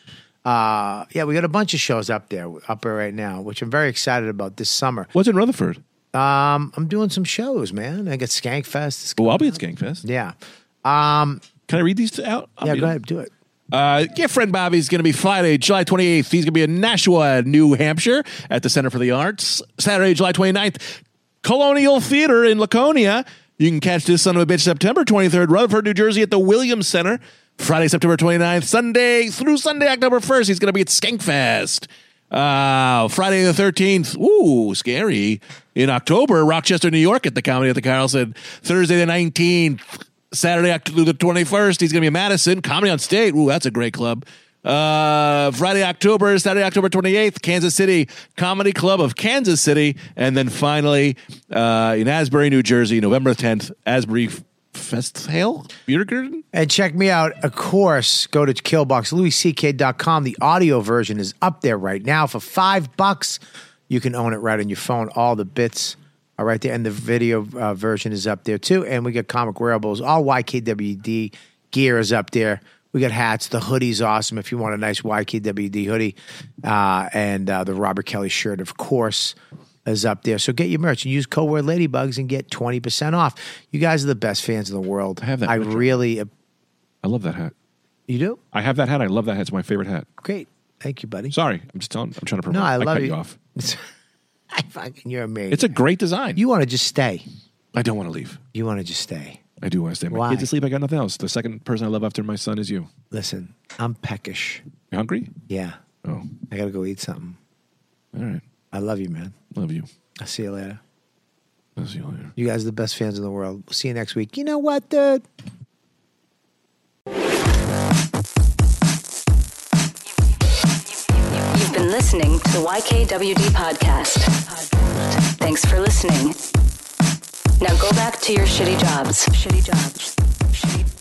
Yeah, we got a bunch of shows up there right now, which I'm very excited about this summer. What's in Rutherford? I'm doing some shows, man. I got Skankfest. Well, I'll be at Skankfest. Yeah. Can I read these out? Yeah, go ahead, do it. Yeah, friend Bobby's going to be Friday, July 28th. He's going to be in Nashua, New Hampshire at the Center for the Arts. Saturday, July 29th, Colonial Theater in Laconia. You can catch this son of a bitch September 23rd, Rutherford, New Jersey at the Williams Center. Friday, September 29th, Sunday through Sunday, October 1st, he's going to be at Skankfest. Friday the 13th, ooh, scary. In October, Rochester, New York at the Comedy at the Carlson. Thursday the 19th, Saturday, October the 21st, he's going to be in Madison. Comedy on State, ooh, that's a great club. Saturday, October 28th, Kansas City, Comedy Club of Kansas City. And then finally, in Asbury, New Jersey, November 10th, Asbury Festhale, Beer Garden. And check me out, of course, go to Killbox, LouisCK.com. The audio version is up there right now for $5. You can own it right on your phone. All the bits are right there. And the video version is up there too. And we got comic wearables. All YKWD gear is up there. We got hats. The hoodie's awesome if you want a nice YKWD hoodie. And the Robert Kelly shirt, of course, is up there. So get your merch and use code word Ladybugs and get 20% off. You guys are the best fans in the world. I have that. I love that hat. You do? I have that hat. I love that hat. It's my favorite hat. Great. Thank you, buddy. Sorry. I'm just telling. I'm trying to promote. No, I love cut you. you off. You're amazing. It's a great design. You want to just stay. I don't want to leave. You want to just stay. I do want to stay. My Why? kids asleep. I got nothing else. The second person I love after my son is you. Listen, I'm peckish. You hungry? Yeah. Oh. I got to go eat something. All right. I love you, man. Love you. I'll see you later. I'll see you later. You guys are the best fans in the world. We'll see you next week. You know what, dude? You've been listening to the YKWD podcast. Thanks for listening. Now go back to your shitty jobs. Shitty jobs. Shitty